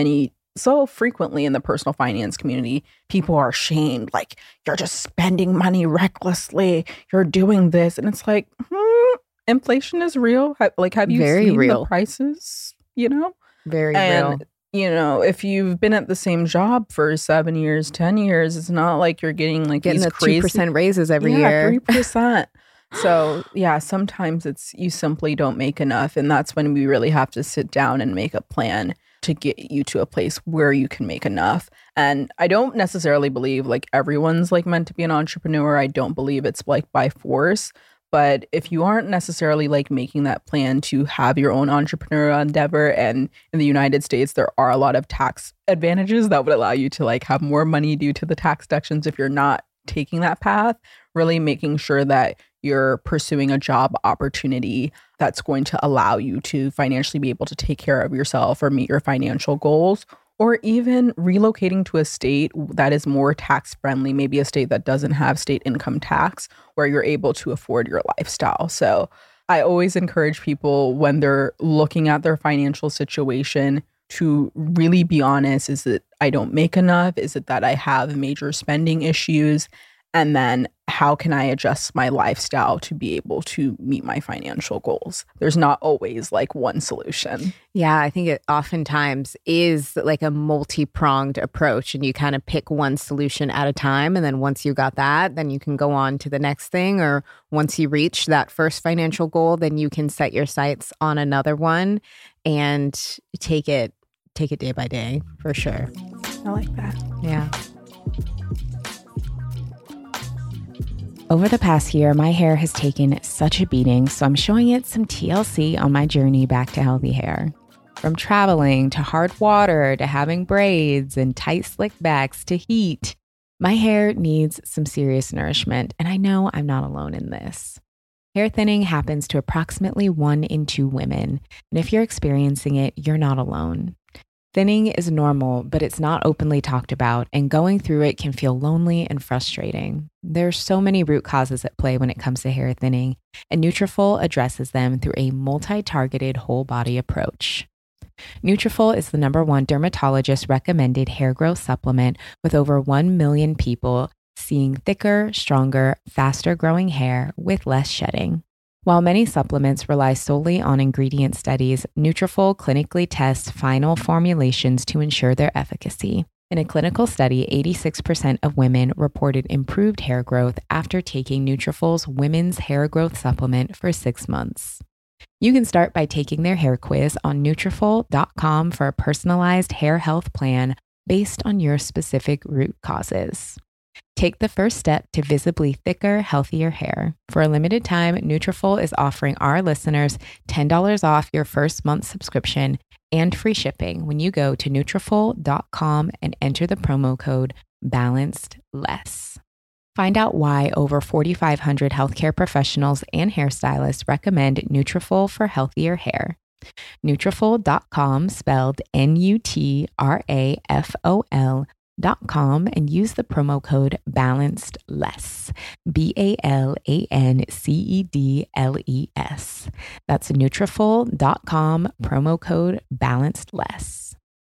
so frequently in the personal finance community, people are shamed. Like, you're just spending money recklessly. You're doing this. And it's like, inflation is real. Have you seen the prices, you know? Very real. You know, if you've been at the same job for 7 years, 10 years, it's not like you're getting these the crazy 2% raises every year. 3%. So yeah, sometimes it's you simply don't make enough. And that's when we really have to sit down and make a plan to get you to a place where you can make enough. And I don't necessarily believe like everyone's like meant to be an entrepreneur. I don't believe it's like by force. But if you aren't necessarily like making that plan to have your own entrepreneurial endeavor, and in the United States, there are a lot of tax advantages that would allow you to like have more money due to the tax deductions if you're not taking that path, really making sure that you're pursuing a job opportunity that's going to allow you to financially be able to take care of yourself or meet your financial goals, or even relocating to a state that is more tax friendly, maybe a state that doesn't have state income tax where you're able to afford your lifestyle. So I always encourage people when they're looking at their financial situation to really be honest. Is it I don't make enough? Is it that I have major spending issues? And then how can I adjust my lifestyle to be able to meet my financial goals? There's not always like one solution. Yeah, I think it oftentimes is like a multi-pronged approach, and you kind of pick one solution at a time. And then once you got that, then you can go on to the next thing. Or once you reach that first financial goal, then you can set your sights on another one and take it day by day for sure. I like that. Yeah. Over the past year, my hair has taken such a beating, so I'm showing it some TLC on my journey back to healthy hair. From traveling to hard water to having braids and tight slick backs to heat, my hair needs some serious nourishment, and I know I'm not alone in this. Hair thinning happens to approximately 1 in 2 women, and if you're experiencing it, you're not alone. Thinning is normal, but it's not openly talked about, and going through it can feel lonely and frustrating. There are so many root causes at play when it comes to hair thinning, and Nutrafol addresses them through a multi-targeted whole body approach. Nutrafol is the #1 dermatologist recommended hair growth supplement, with over 1 million people seeing thicker, stronger, faster growing hair with less shedding. While many supplements rely solely on ingredient studies, Nutrafol clinically tests final formulations to ensure their efficacy. In a clinical study, 86% of women reported improved hair growth after taking Nutrafol's women's hair growth supplement for 6 months. You can start by taking their hair quiz on Nutrafol.com for a personalized hair health plan based on your specific root causes. Take the first step to visibly thicker, healthier hair. For a limited time, Nutrafol is offering our listeners $10 off your first month subscription and free shipping when you go to Nutrafol.com and enter the promo code BALANCEDLESS. Find out why over 4,500 healthcare professionals and hairstylists recommend Nutrafol for healthier hair. Nutrafol.com, spelled Nutrafol.com, and use the promo code BALANCEDLESS, BALANCEDLES. That's Nutrafol.com, promo code BALANCEDLESS.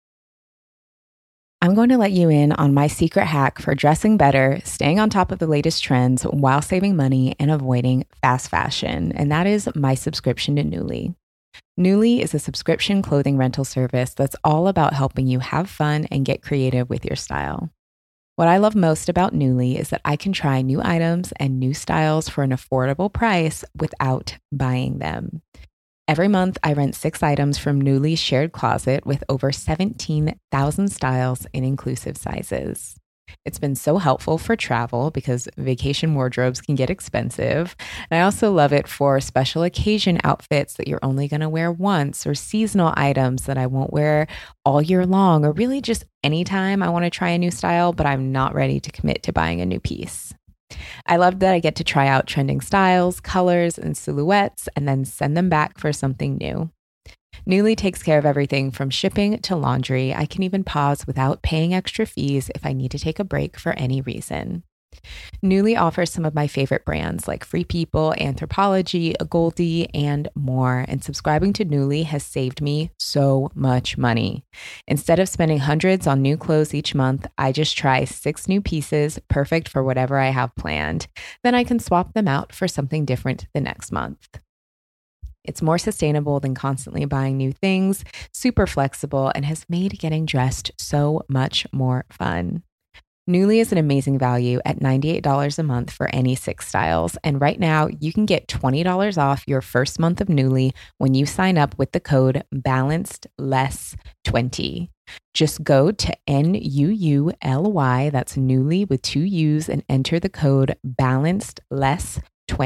I'm going to let you in on my secret hack for dressing better, staying on top of the latest trends while saving money and avoiding fast fashion, and that is my subscription to Nuuly. Nuuly is a subscription clothing rental service that's all about helping you have fun and get creative with your style. What I love most about Nuuly is that I can try new items and new styles for an affordable price without buying them. Every month, I rent 6 items from Nuuly's shared closet with over 17,000 styles in inclusive sizes. It's been so helpful for travel because vacation wardrobes can get expensive. And I also love it for special occasion outfits that you're only going to wear once, or seasonal items that I won't wear all year long, or really just anytime I want to try a new style, but I'm not ready to commit to buying a new piece. I love that I get to try out trending styles, colors, and silhouettes, and then send them back for something new. Nuuly takes care of everything from shipping to laundry. I can even pause without paying extra fees if I need to take a break for any reason. Nuuly offers some of my favorite brands like Free People, Anthropologie, Goldie, and more. And subscribing to Nuuly has saved me so much money. Instead of spending hundreds on new clothes each month, I just try 6 new pieces, perfect for whatever I have planned. Then I can swap them out for something different the next month. It's more sustainable than constantly buying new things, super flexible, and has made getting dressed so much more fun. Nuuly is an amazing value at $98 a month for any 6 styles. And right now, you can get $20 off your first month of Nuuly when you sign up with the code BALANCEDLESS20. Just go to NUULY, that's Nuuly with 2 U's, and enter the code BALANCEDLESS20,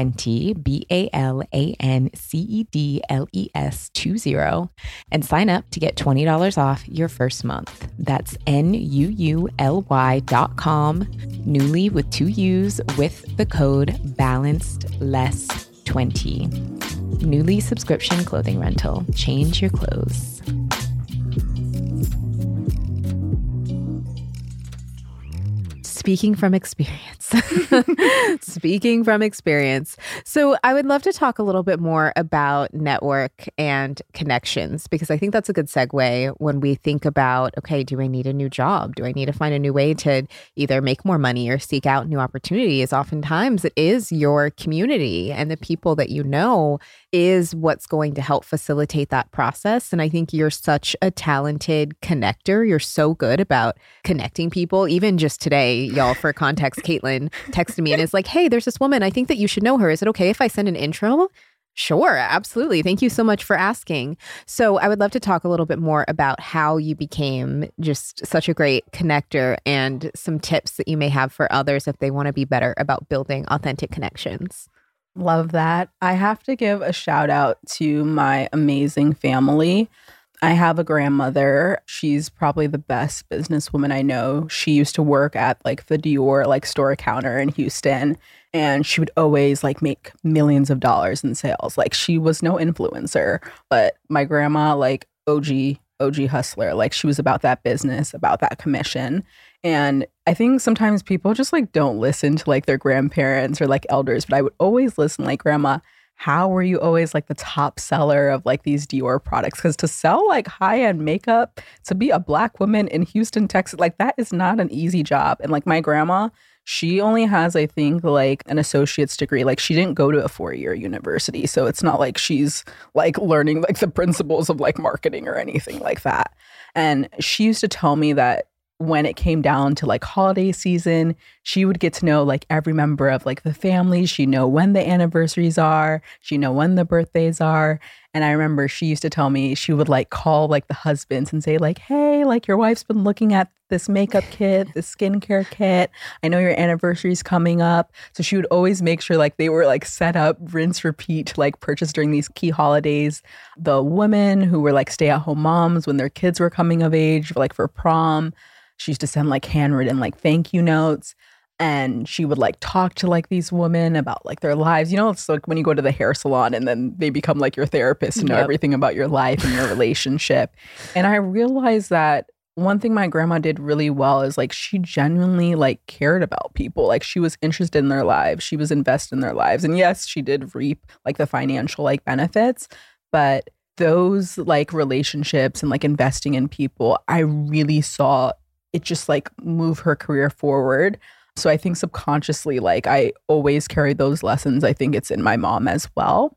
BALANCEDLES20, and sign up to get $20 off your first month. That's NUULY.com, Nuuly with 2 U's, with the code BALANCEDLESS20. Nuuly subscription clothing rental. Change your clothes. Speaking from experience. Speaking from experience. So I would love to talk a little bit more about network and connections, because I think that's a good segue when we think about, okay, do I need a new job? Do I need to find a new way to either make more money or seek out new opportunities? Oftentimes it is your community and the people that you know is what's going to help facilitate that process. And I think you're such a talented connector. You're so good about connecting people. Even just today, y'all, for context, Caitlin texted me and is like, hey, there's this woman. I think that you should know her. Is it okay if I send an intro? Sure, absolutely. Thank you so much for asking. So I would love to talk a little bit more about how you became just such a great connector and some tips that you may have for others if they want to be better about building authentic connections. Love that. I have to give a shout out to my amazing family. I have a grandmother. She's probably the best businesswoman I know. She used to work at like the Dior like store counter in Houston, and she would always like make millions of dollars in sales. Like she was no influencer, but my grandma, like OG hustler, like she was about that business, about that commission. And I think sometimes people just like don't listen to like their grandparents or like elders, but I would always listen, like, Grandma, how were you always like the top seller of like these Dior products? Because to sell like high-end makeup, to be a Black woman in Houston, Texas, like that is not an easy job. And like my grandma, she only has, I think, like an associate's degree. Like she didn't go to a 4-year university. So it's not like she's like learning like the principles of like marketing or anything like that. And she used to tell me that when it came down to like holiday season, she would get to know like every member of like the family. She'd know when the anniversaries are. She'd know when the birthdays are. And I remember she used to tell me she would like call like the husbands and say like, hey, like your wife's been looking at this makeup kit, this skincare kit. I know your anniversary's coming up. So she would always make sure like they were like set up, rinse, repeat, like purchase during these key holidays. The women who were like stay-at-home moms when their kids were coming of age, like for prom, she used to send like handwritten like thank you notes. And she would like talk to like these women about like their lives. You know, it's like when you go to the hair salon and then they become like your therapist and know everything about your life and your relationship. And I realized that one thing my grandma did really well is like she genuinely like cared about people. Like she was interested in their lives. She was invested in their lives. And yes, she did reap like the financial like benefits, but those like relationships and like investing in people, I really saw it just like move her career forward. So I think subconsciously, like I always carry those lessons. I think it's in my mom as well.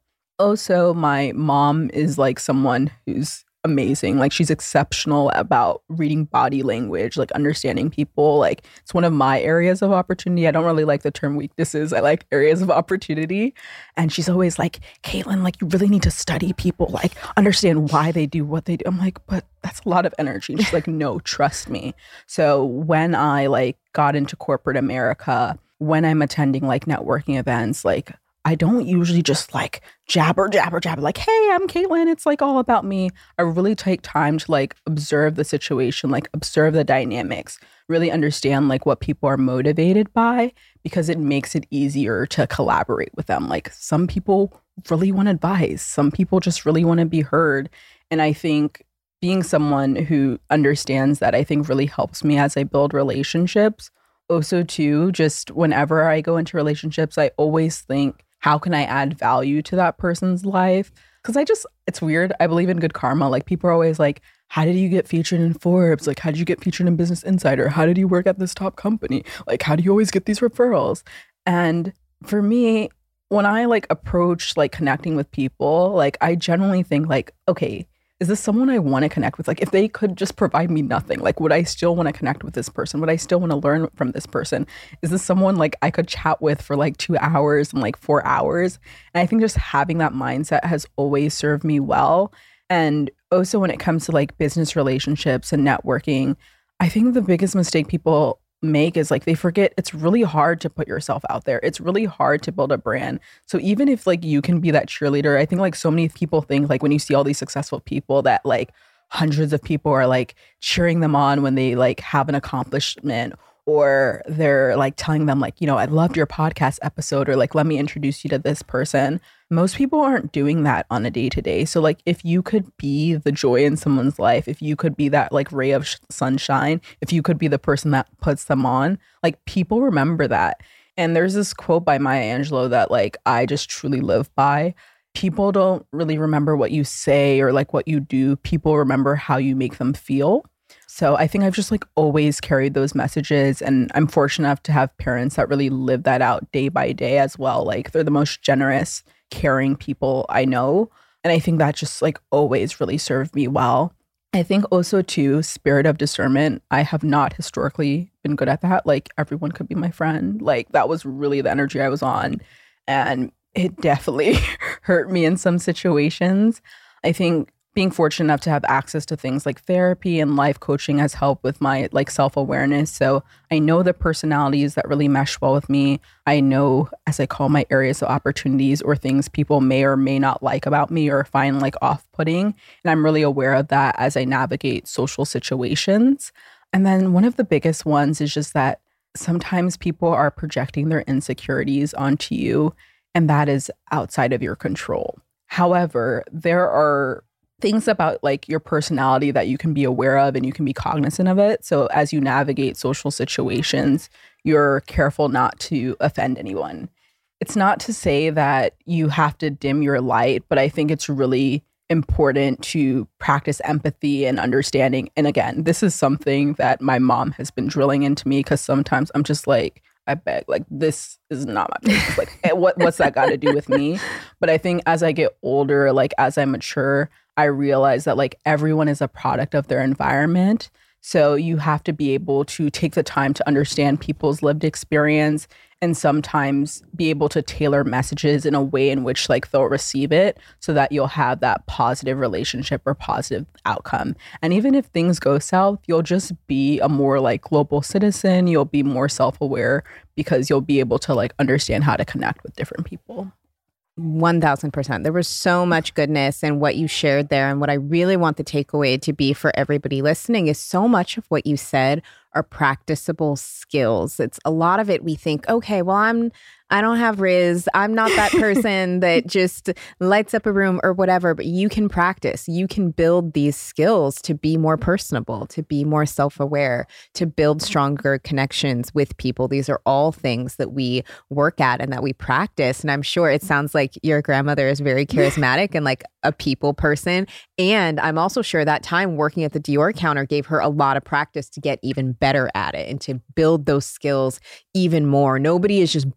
Also, my mom is like someone who's amazing. Like, she's exceptional about reading body language, like understanding people. Like, it's one of my areas of opportunity. I don't really like the term weaknesses. I like areas of opportunity. And she's always like, Caitlin, like, you really need to study people, like understand why they do what they do. I'm like, but that's a lot of energy. And she's like, no, trust me. So when I like got into corporate America, when I'm attending like networking events, like I don't usually just like jabber, like, hey, I'm Caitlin. It's like all about me. I really take time to like observe the situation, like observe the dynamics, really understand like what people are motivated by, because it makes it easier to collaborate with them. Like, some people really want advice. Some people just really want to be heard. And I think being someone who understands that, I think really helps me as I build relationships. Also, too, just whenever I go into relationships, I always think, how can I add value to that person's life? Because it's weird. I believe in good karma. Like, people are always like, how did you get featured in Forbes? Like, how did you get featured in Business Insider? How did you work at this top company? Like, how do you always get these referrals? And for me, when I like approach like connecting with people, like I generally think like, okay, is this someone I want to connect with? Like, if they could just provide me nothing, like, would I still want to connect with this person? Would I still want to learn from this person? Is this someone like I could chat with for like 2 hours and like 4 hours? And I think just having that mindset has always served me well. And also when it comes to like business relationships and networking, I think the biggest mistake people make is like they forget it's really hard to put yourself out there. It's really hard to build a brand. So even if like you can be that cheerleader, I think like so many people think like when you see all these successful people that like hundreds of people are like cheering them on when they like have an accomplishment, or they're like telling them like, you know, I loved your podcast episode, or like, let me introduce you to this person. Most people aren't doing that on a day-to-day. So like if you could be the joy in someone's life, if you could be that like ray of sunshine, if you could be the person that puts them on, like people remember that. And there's this quote by Maya Angelou that like I just truly live by. People don't really remember what you say or like what you do. People remember how you make them feel. So I think I've just like always carried those messages, and I'm fortunate enough to have parents that really live that out day by day as well. Like they're the most generous, caring people I know. And I think that just like always really served me well. I think also too, spirit of discernment. I have not historically been good at that. Like everyone could be my friend. Like that was really the energy I was on. And it definitely hurt me in some situations. I think being fortunate enough to have access to things like therapy and life coaching has helped with my like self-awareness. So I know the personalities that really mesh well with me. I know, as I call my areas of opportunities, or things people may or may not like about me or find like off-putting. And I'm really aware of that as I navigate social situations. And then one of the biggest ones is just that sometimes people are projecting their insecurities onto you, and that is outside of your control. However, there are things about like your personality that you can be aware of and you can be cognizant of it. So as you navigate social situations, you're careful not to offend anyone. It's not to say that you have to dim your light, but I think it's really important to practice empathy and understanding. And again, this is something that my mom has been drilling into me, because sometimes I'm just like, I beg, like, this is not my business. Like, what's that got to do with me? But I think as I get older, like as I mature, I realize that like everyone is a product of their environment. So you have to be able to take the time to understand people's lived experience, and sometimes be able to tailor messages in a way in which like they'll receive it, so that you'll have that positive relationship or positive outcome. And even if things go south, you'll just be a more like global citizen. You'll be more self-aware, because you'll be able to like understand how to connect with different people. 1000%. There was so much goodness in what you shared there. And what I really want the takeaway to be for everybody listening is so much of what you said are practicable skills. It's a lot of it we think, okay, well, I don't have Riz. I'm not that person that just lights up a room or whatever, but you can practice. You can build these skills to be more personable, to be more self-aware, to build stronger connections with people. These are all things that we work at and that we practice. And I'm sure it sounds like your grandmother is very charismatic and like a people person. And I'm also sure that time working at the Dior counter gave her a lot of practice to get even better at it and to build those skills even more. Nobody is just born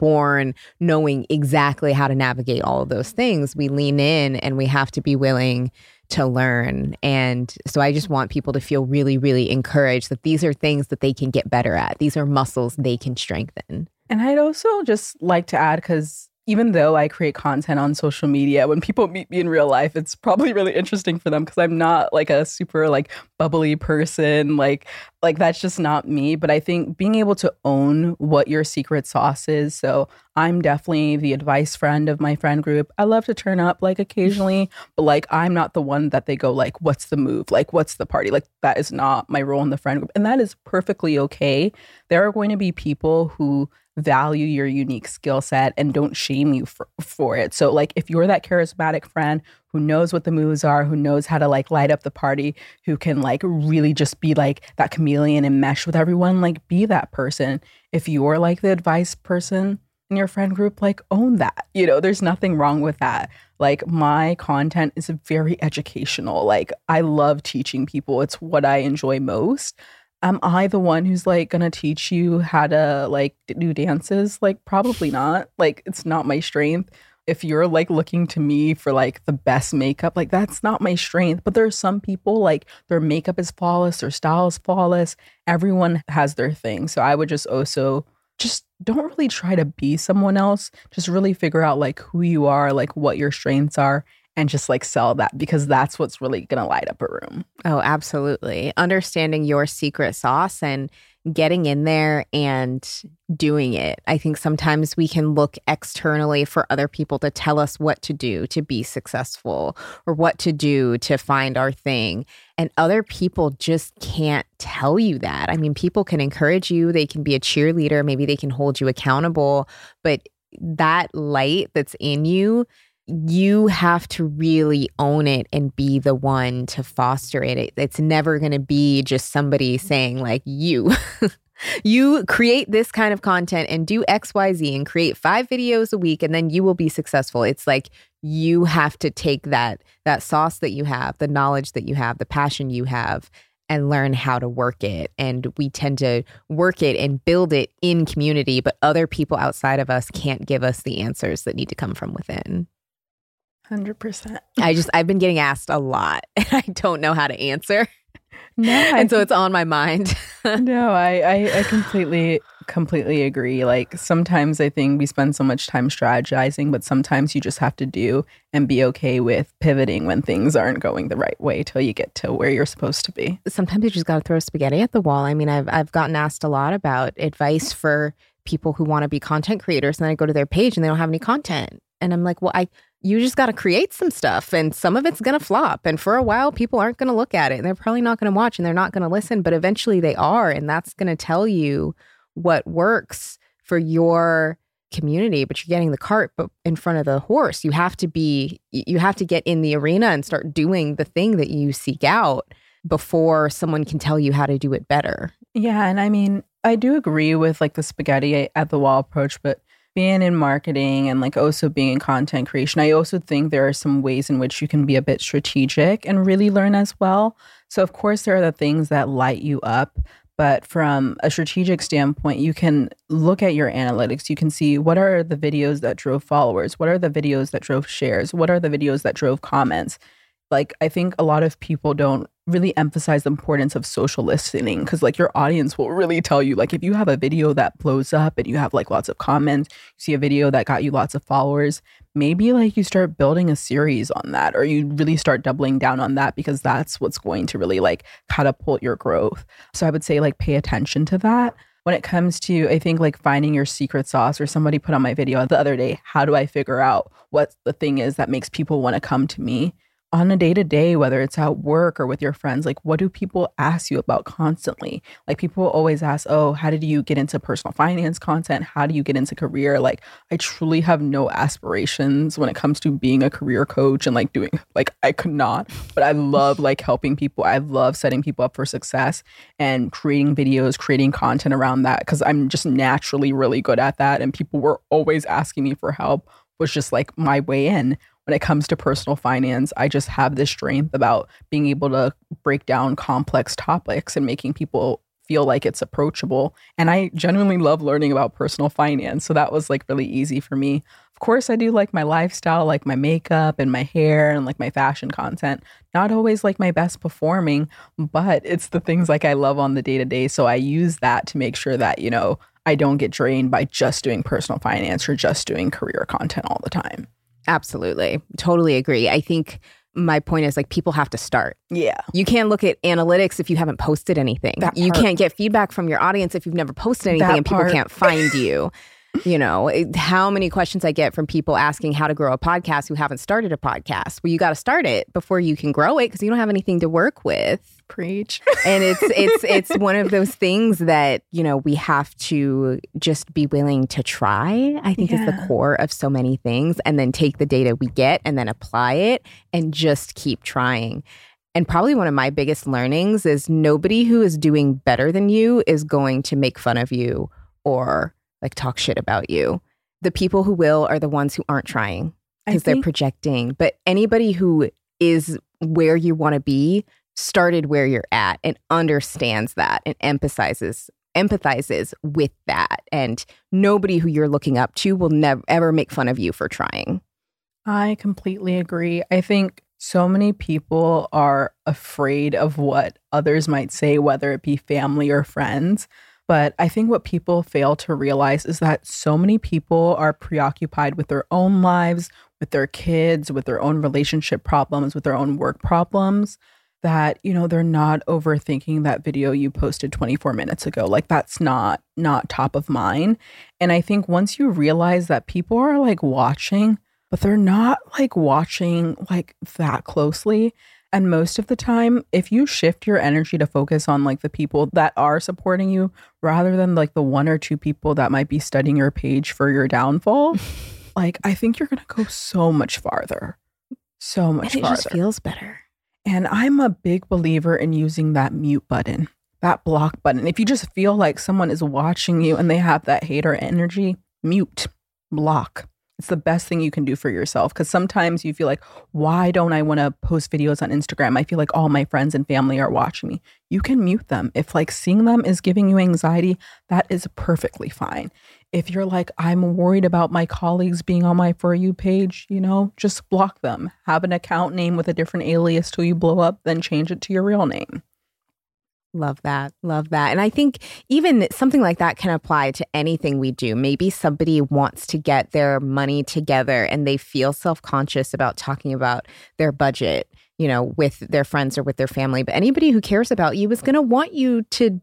born knowing exactly how to navigate all of those things. We lean in and we have to be willing to learn. And so I just want people to feel really, really encouraged that these are things that they can get better at. These are muscles they can strengthen. And I'd also just like to add, because even though I create content on social media, when people meet me in real life, it's probably really interesting for them because I'm not like a super like bubbly person. Like that's just not me. But I think being able to own what your secret sauce is. So I'm definitely the advice friend of my friend group. I love to turn up like occasionally, but like I'm not the one that they go like, what's the move? Like, what's the party? Like that is not my role in the friend group. And that is perfectly okay. There are going to be people who value your unique skill set and don't shame you for it. So like if you're that charismatic friend who knows what the moves are, who knows how to like light up the party, who can like really just be like that chameleon and mesh with everyone, like be that person. If you're like the advice person in your friend group, like own that. You know, there's nothing wrong with that. Like my content is very educational. Like I love teaching people. It's what I enjoy most. Am I the one who's like gonna teach you how to like do dances? Like probably not. Like it's not my strength. If you're like looking to me for like the best makeup, like that's not my strength. But there are some people like their makeup is flawless, their style is flawless. Everyone has their thing. So I would just also just don't really try to be someone else. Just really figure out like who you are, like what your strengths are, and just like sell that, because that's what's really going to light up a room. Oh, absolutely. Understanding your secret sauce and getting in there and doing it. I think sometimes we can look externally for other people to tell us what to do to be successful or what to do to find our thing. And other people just can't tell you that. I mean, people can encourage you. They can be a cheerleader. Maybe they can hold you accountable. But that light that's in you, you have to really own it and be the one to foster it. It's never going to be just somebody saying like, you create this kind of content and do X, Y, Z and create 5 videos a week and then you will be successful. It's like you have to take that sauce that you have, the knowledge that you have, the passion you have, and learn how to work it. And we tend to work it and build it in community, but other people outside of us can't give us the answers that need to come from within. 100%. I've been getting asked a lot and I don't know how to answer. No, and so it's on my mind. No, I completely agree. Like sometimes I think we spend so much time strategizing, but sometimes you just have to do and be okay with pivoting when things aren't going the right way till you get to where you're supposed to be. Sometimes you just got to throw spaghetti at the wall. I mean, I've gotten asked a lot about advice for people who want to be content creators, and then I go to their page and they don't have any content. And I'm like, well, you just got to create some stuff and some of it's going to flop. And for a while, people aren't going to look at it and they're probably not going to watch and they're not going to listen, but eventually they are. And that's going to tell you what works for your community, but you're getting the cart in front of the horse. You have to get in the arena and start doing the thing that you seek out before someone can tell you how to do it better. Yeah. And I mean, I do agree with like the spaghetti at the wall approach, but being in marketing and like also being in content creation, I also think there are some ways in which you can be a bit strategic and really learn as well. So of course, there are the things that light you up, but from a strategic standpoint, you can look at your analytics. You can see what are the videos that drove followers? What are the videos that drove shares? What are the videos that drove comments? Like, I think a lot of people don't really emphasize the importance of social listening because like your audience will really tell you, like if you have a video that blows up and you have like lots of comments, you see a video that got you lots of followers, maybe like you start building a series on that, or you really start doubling down on that because that's what's going to really like catapult your growth. So I would say like pay attention to that. When it comes to, I think like finding your secret sauce, or somebody put on my video the other day, how do I figure out what the thing is that makes people want to come to me? On a day-to-day, whether it's at work or with your friends, like what do people ask you about constantly? Like people always ask, oh, how did you get into personal finance content? How do you get into career? Like I truly have no aspirations when it comes to being a career coach and like doing, like I could not, but I love like helping people. I love setting people up for success and creating videos, creating content around that because I'm just naturally really good at that. And people were always asking me for help, was just like my way in. When it comes to personal finance, I just have this strength about being able to break down complex topics and making people feel like it's approachable. And I genuinely love learning about personal finance. So that was like really easy for me. Of course, I do like my lifestyle, like my makeup and my hair and like my fashion content. Not always like my best performing, but it's the things like I love on the day-to-day. So I use that to make sure that, you know, I don't get drained by just doing personal finance or just doing career content all the time. Absolutely. Totally agree. I think my point is like people have to start. Yeah. You can't look at analytics if you haven't posted anything. You can't get feedback from your audience if you've never posted anything and people can't find you. You know, how many questions I get from people asking how to grow a podcast who haven't started a podcast. Well, you got to start it before you can grow it because you don't have anything to work with. Preach. And it's one of those things that, you know, we have to just be willing to try, I think is the core of so many things, and then take the data we get and then apply it and just keep trying. And probably one of my biggest learnings is nobody who is doing better than you is going to make fun of you or like talk shit about you. The people who will are the ones who aren't trying because they're projecting. But anybody who is where you want to be started where you're at and understands that and empathizes with that. And nobody who you're looking up to will never ever make fun of you for trying. I completely agree. I think so many people are afraid of what others might say, whether it be family or friends. But I think what people fail to realize is that so many people are preoccupied with their own lives, with their kids, with their own relationship problems, with their own work problems, that, you know, they're not overthinking that video you posted 24 minutes ago. Like that's not top of mind. And I think once you realize that people are like watching, but they're not like watching like that closely. And most of the time, if you shift your energy to focus on like the people that are supporting you rather than like the one or two people that might be studying your page for your downfall, like I think you're going to go so much farther. So much farther. It just feels better. And I'm a big believer in using that mute button, that block button. If you just feel like someone is watching you and they have that hater energy, mute, block. It's the best thing you can do for yourself, because sometimes you feel like, why don't I want to post videos on Instagram? I feel like all my friends and family are watching me. You can mute them. If like seeing them is giving you anxiety, that is perfectly fine. If you're like, I'm worried about my colleagues being on my For You page, you know, just block them. Have an account name with a different alias till you blow up, then change it to your real name. Love that. Love that. And I think even something like that can apply to anything we do. Maybe somebody wants to get their money together and they feel self-conscious about talking about their budget, you know, with their friends or with their family. But anybody who cares about you is going to want you to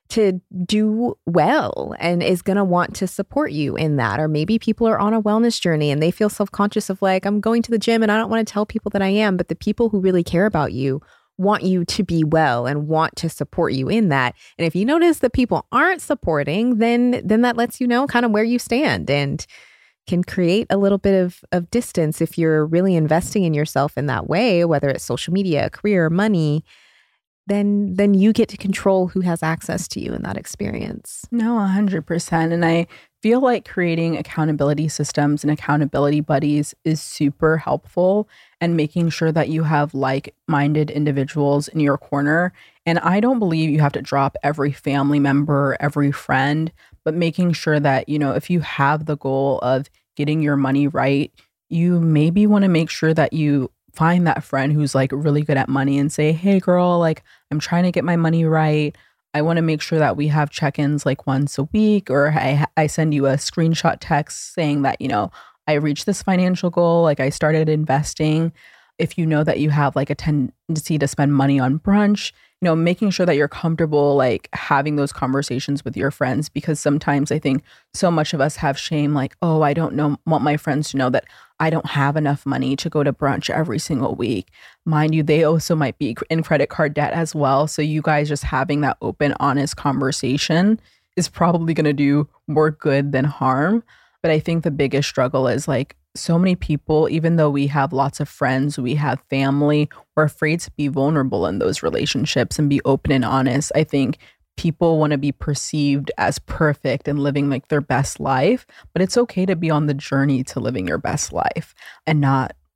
do well and is going to want to support you in that. Or maybe people are on a wellness journey and they feel self-conscious of like, I'm going to the gym and I don't want to tell people that I am. But the people who really care about you want you to be well and want to support you in that. And if you notice that people aren't supporting, then that lets you know kind of where you stand and can create a little bit of distance if you're really investing in yourself in that way, whether it's social media, career, money, then you get to control who has access to you in that experience. No, 100%. And I feel like creating accountability systems and accountability buddies is super helpful, and making sure that you have like-minded individuals in your corner. And I don't believe you have to drop every family member, every friend, but making sure that, you know, if you have the goal of getting your money right, you maybe want to make sure that you find that friend who's like really good at money and say, hey girl, like I'm trying to get my money right. I want to make sure that we have check-ins like once a week, or I send you a screenshot text saying that, you know, I reached this financial goal, like I started investing. If you know that you have like a tendency to spend money on brunch, you know, making sure that you're comfortable like having those conversations with your friends, because sometimes I think so much of us have shame, like, oh, I don't want my friends to know that I don't have enough money to go to brunch every single week. Mind you, they also might be in credit card debt as well. So you guys just having that open, honest conversation is probably going to do more good than harm. But I think the biggest struggle is like so many people, even though we have lots of friends, we have family, we're afraid to be vulnerable in those relationships and be open and honest. I think people want to be perceived as perfect and living like their best life, but it's okay to be on the journey to living your best life and not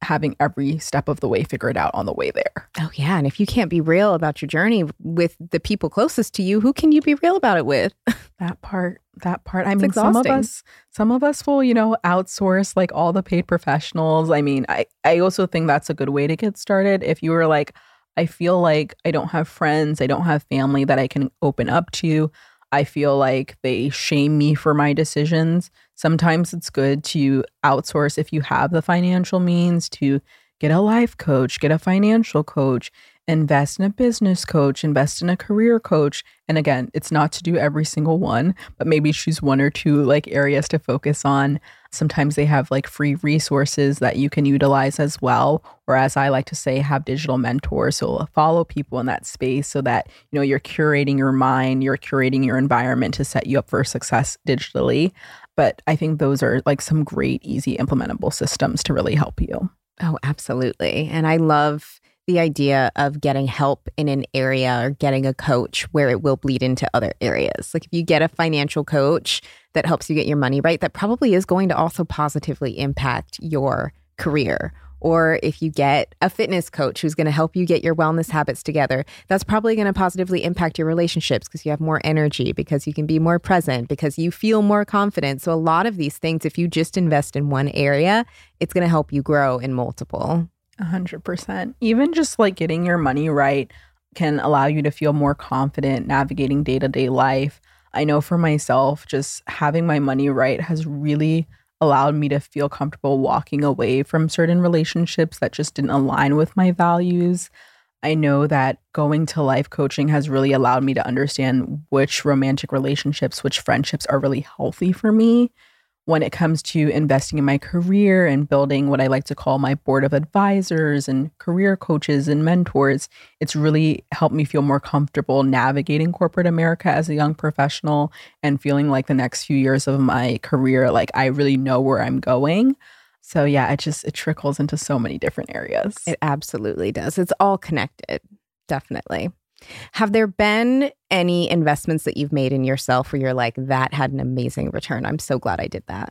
having every step of the way figured out on the way there. Oh, yeah. And if you can't be real about your journey with the people closest to you, who can you be real about it with? That part. I mean, exhausting. some of us will, outsource like all the paid professionals. I mean, I also think that's a good way to get started. If you were like, I feel like I don't have friends, I don't have family that I can open up to. I feel like they shame me for my decisions. Sometimes it's good to outsource if you have the financial means to get a life coach, get a financial coach, invest in a business coach, invest in a career coach. And again, it's not to do every single one, but maybe choose one or two like areas to focus on. Sometimes they have like free resources that you can utilize as well. Or as I like to say, have digital mentors. So follow people in that space so that, you're curating your mind, you're curating your environment to set you up for success digitally. But I think those are like some great, easy implementable systems to really help you. Oh, absolutely. And I love the idea of getting help in an area or getting a coach where it will bleed into other areas. Like if you get a financial coach that helps you get your money right, that probably is going to also positively impact your career. Or if you get a fitness coach who's going to help you get your wellness habits together, that's probably going to positively impact your relationships because you have more energy, because you can be more present, because you feel more confident. So a lot of these things, if you just invest in one area, it's going to help you grow in multiple. 100%. Even just like getting your money right can allow you to feel more confident navigating day-to-day life. I know for myself, just having my money right has really allowed me to feel comfortable walking away from certain relationships that just didn't align with my values. I know that going to life coaching has really allowed me to understand which romantic relationships, which friendships are really healthy for me. When it comes to investing in my career and building what I like to call my board of advisors and career coaches and mentors, it's really helped me feel more comfortable navigating corporate America as a young professional and feeling like the next few years of my career, like I really know where I'm going. So yeah, it trickles into so many different areas. It absolutely does. It's all connected. Definitely. Have there been any investments that you've made in yourself where you're like, that had an amazing return? I'm so glad I did that.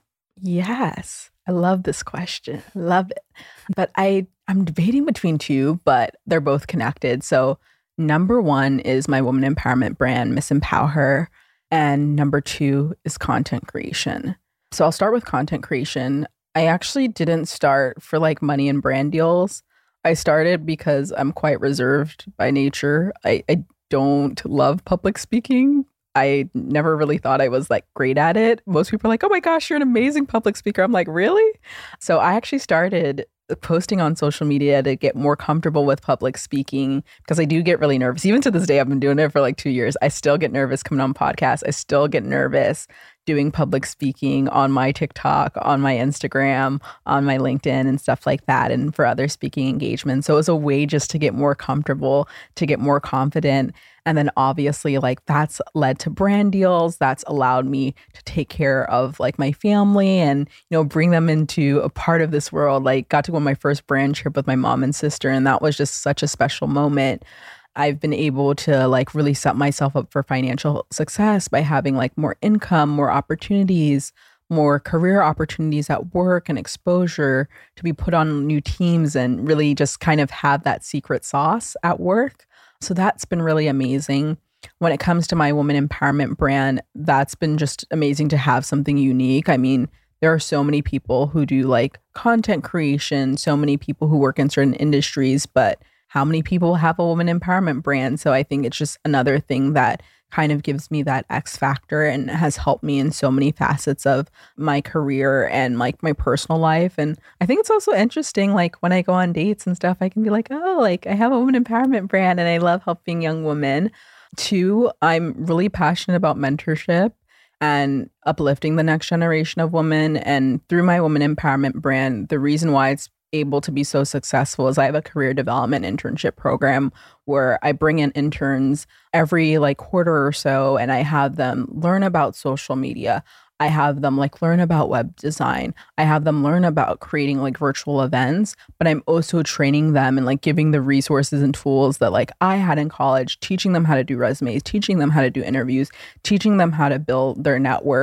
Yes. I love this question. Love it. But I'm debating between two, but they're both connected. So number one is my woman empowerment brand, Miss Empower Her. And number two is content creation. So I'll start with content creation. I actually didn't start for like money and brand deals. I started because I'm quite reserved by nature. I don't love public speaking. I never really thought I was like great at it. Most people are like, oh my gosh, you're an amazing public speaker. I'm like, really? So I actually started posting on social media to get more comfortable with public speaking because I do get really nervous. Even to this day, I've been doing it for like 2 years. I still get nervous coming on podcasts. I still get nervous doing public speaking on my TikTok, on my Instagram, on my LinkedIn and stuff like that, and for other speaking engagements. So it was a way just to get more comfortable, to get more confident. And then obviously like that's led to brand deals. That's allowed me to take care of like my family and, bring them into a part of this world. Like got to go on my first brand trip with my mom and sister. And that was just such a special moment. I've been able to like really set myself up for financial success by having like more income, more opportunities, more career opportunities at work and exposure to be put on new teams and really just kind of have that secret sauce at work. So that's been really amazing. When it comes to my woman empowerment brand, that's been just amazing to have something unique. I mean, there are so many people who do like content creation, so many people who work in certain industries, but how many people have a woman empowerment brand? So I think it's just another thing that kind of gives me that X factor and has helped me in so many facets of my career and like my personal life. And I think it's also interesting, like when I go on dates and stuff, I can be like, oh, like I have a woman empowerment brand and I love helping young women. Two, I'm really passionate about mentorship and uplifting the next generation of women. And through my woman empowerment brand, the reason why it's able to be so successful is I have a career development internship program where I bring in interns every like quarter or so and I have them learn about social media. I have them like learn about web design. I have them learn about creating like virtual events, but I'm also training them and like giving the resources and tools that like I had in college, teaching them how to do resumes, teaching them how to do interviews, teaching them how to build their network.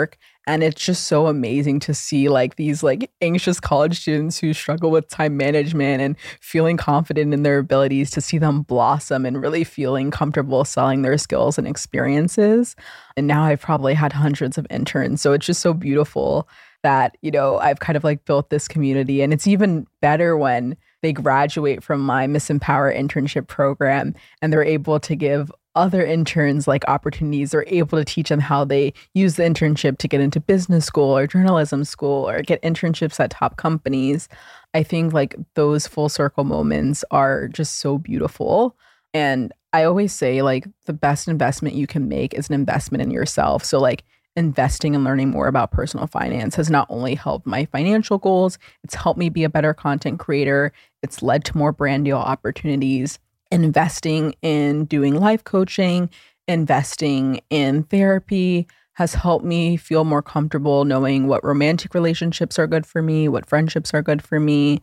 And it's just so amazing to see like these like anxious college students who struggle with time management and feeling confident in their abilities, to see them blossom and really feeling comfortable selling their skills and experiences. And now I've probably had hundreds of interns. So it's just so beautiful that, you know, I've kind of like built this community. And it's even better when they graduate from my Miss Empower internship program and they're able to give other interns like opportunities, or able to teach them how they use the internship to get into business school or journalism school or get internships at top companies. I think like those full circle moments are just so beautiful. And I always say like the best investment you can make is an investment in yourself. So like investing and learning more about personal finance has not only helped my financial goals, it's helped me be a better content creator. It's led to more brand deal opportunities. Investing in doing life coaching, investing in therapy has helped me feel more comfortable knowing what romantic relationships are good for me, what friendships are good for me.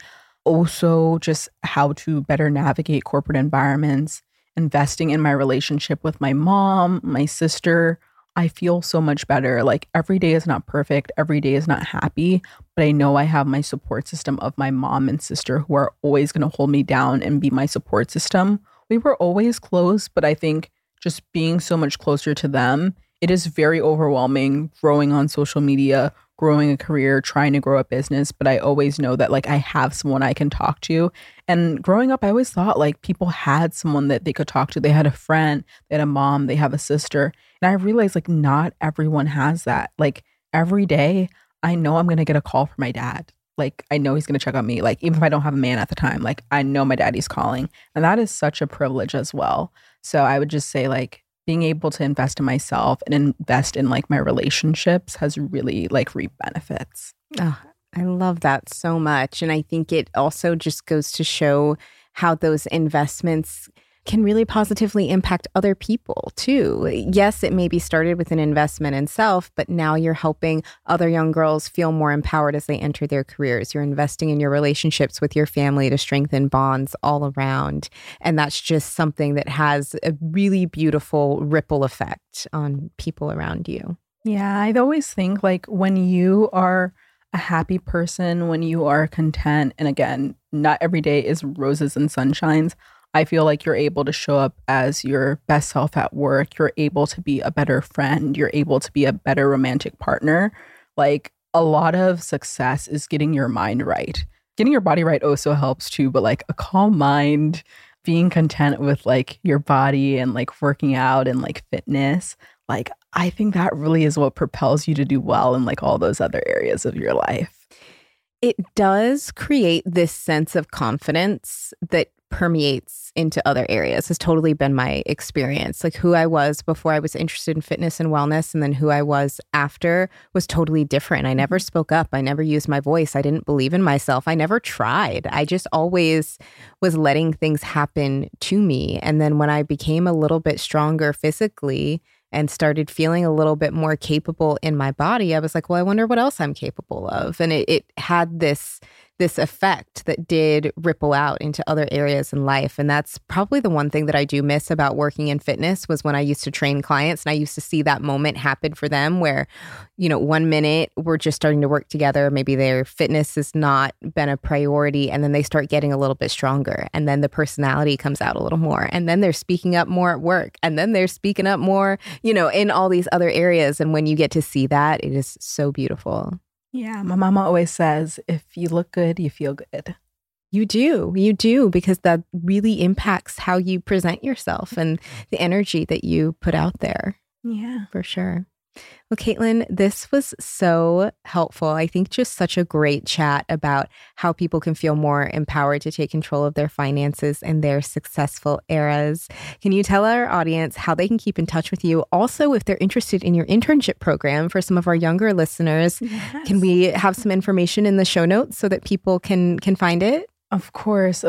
Also, just how to better navigate corporate environments. Investing in my relationship with my mom, my sister, I feel so much better. Like every day is not perfect. Every day is not happy, but I know I have my support system of my mom and sister who are always going to hold me down and be my support system. We were always close, but I think just being so much closer to them, it is very overwhelming growing on social media, growing a career, trying to grow a business. But I always know that like I have someone I can talk to. And growing up, I always thought like people had someone that they could talk to. They had a friend, they had a mom, they have a sister. And I realized like not everyone has that. Like every day, I know I'm going to get a call from my dad. Like I know he's going to check on me. Like even if I don't have a man at the time, like I know my daddy's calling. And that is such a privilege as well. So I would just say like being able to invest in myself and invest in like my relationships has really like reaped benefits. Oh, I love that so much. And I think it also just goes to show how those investments can really positively impact other people too. Yes, it maybe started with an investment in self, but now you're helping other young girls feel more empowered as they enter their careers. You're investing in your relationships with your family to strengthen bonds all around. And that's just something that has a really beautiful ripple effect on people around you. Yeah, I always think like when you are a happy person, when you are content, and again, not every day is roses and sunshines, I feel like you're able to show up as your best self at work. You're able to be a better friend. You're able to be a better romantic partner. Like a lot of success is getting your mind right. Getting your body right also helps too, but like a calm mind, being content with like your body and like working out and like fitness, like I think that really is what propels you to do well in like all those other areas of your life. It does create this sense of confidence that permeates into other areas. Has totally been my experience. Like who I was before I was interested in fitness and wellness, and then who I was after was totally different. I never spoke up. I never used my voice. I didn't believe in myself. I never tried. I just always was letting things happen to me. And then when I became a little bit stronger physically and started feeling a little bit more capable in my body, I was like, well, I wonder what else I'm capable of. And it had this effect that did ripple out into other areas in life. And that's probably the one thing that I do miss about working in fitness was when I used to train clients and I used to see that moment happen for them where, you know, 1 minute we're just starting to work together. Maybe their fitness has not been a priority. And then they start getting a little bit stronger. And then the personality comes out a little more. And then they're speaking up more at work. And then they're speaking up more, you know, in all these other areas. And when you get to see that, it is so beautiful. Yeah, my mama always says, if you look good, you feel good. You do, because that really impacts how you present yourself and the energy that you put out there. Yeah, for sure. Well, Caitlin, this was so helpful. I think just such a great chat about how people can feel more empowered to take control of their finances and their successful eras. Can you tell our audience how they can keep in touch with you? Also, if they're interested in your internship program for some of our younger listeners, yes. Can we have some information in the show notes so that people can find it? Of course.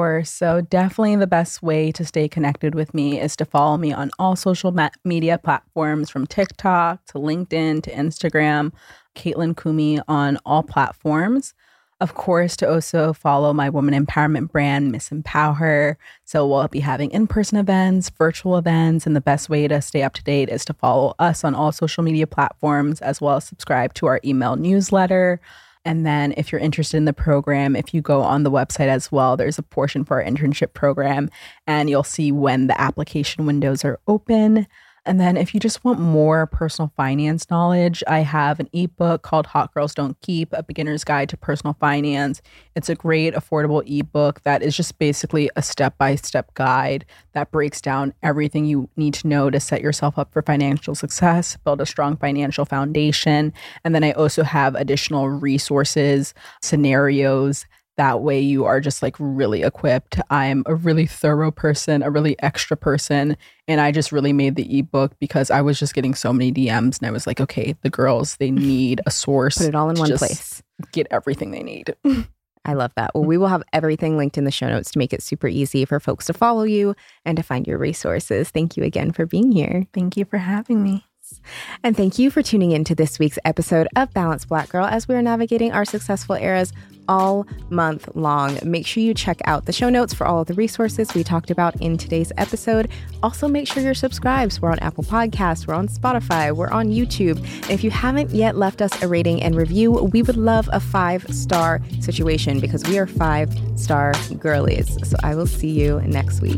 So definitely the best way to stay connected with me is to follow me on all social media platforms, from TikTok to LinkedIn to Instagram, Caitlin Kumi on all platforms. Of course, to also follow my woman empowerment brand, Miss Empower. So we'll be having in-person events, virtual events, and the best way to stay up to date is to follow us on all social media platforms, as well as subscribe to our email newsletter. And then if you're interested in the program, if you go on the website as well, there's a portion for our internship program, and you'll see when the application windows are open. And then if you just want more personal finance knowledge, I have an ebook called Hot Girls Don't Keep, A Beginner's Guide to Personal Finance. It's a great, affordable ebook that is just basically a step-by-step guide that breaks down everything you need to know to set yourself up for financial success, build a strong financial foundation. And then I also have additional resources, scenarios. That way you are just like really equipped. I'm a really thorough person, a really extra person. And I just really made the ebook because I was just getting so many DMs and I was like, okay, the girls, they need a source. Put it all in one place. Get everything they need. I love that. Well, we will have everything linked in the show notes to make it super easy for folks to follow you and to find your resources. Thank you again for being here. Thank you for having me. And thank you for tuning in to this week's episode of Balanced Black Girl as we are navigating our successful eras all month long. Make sure you check out the show notes for all of the resources we talked about in today's episode. Also, make sure you're subscribed. We're on Apple Podcasts, we're on Spotify, we're on YouTube. And if you haven't yet left us a rating and review, we would love a 5-star situation because we are 5-star girlies. So I will see you next week.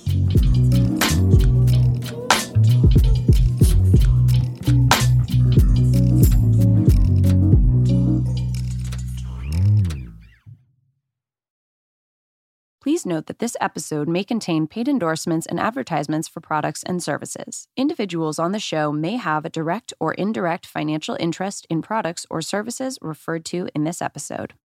Please note that this episode may contain paid endorsements and advertisements for products and services. Individuals on the show may have a direct or indirect financial interest in products or services referred to in this episode.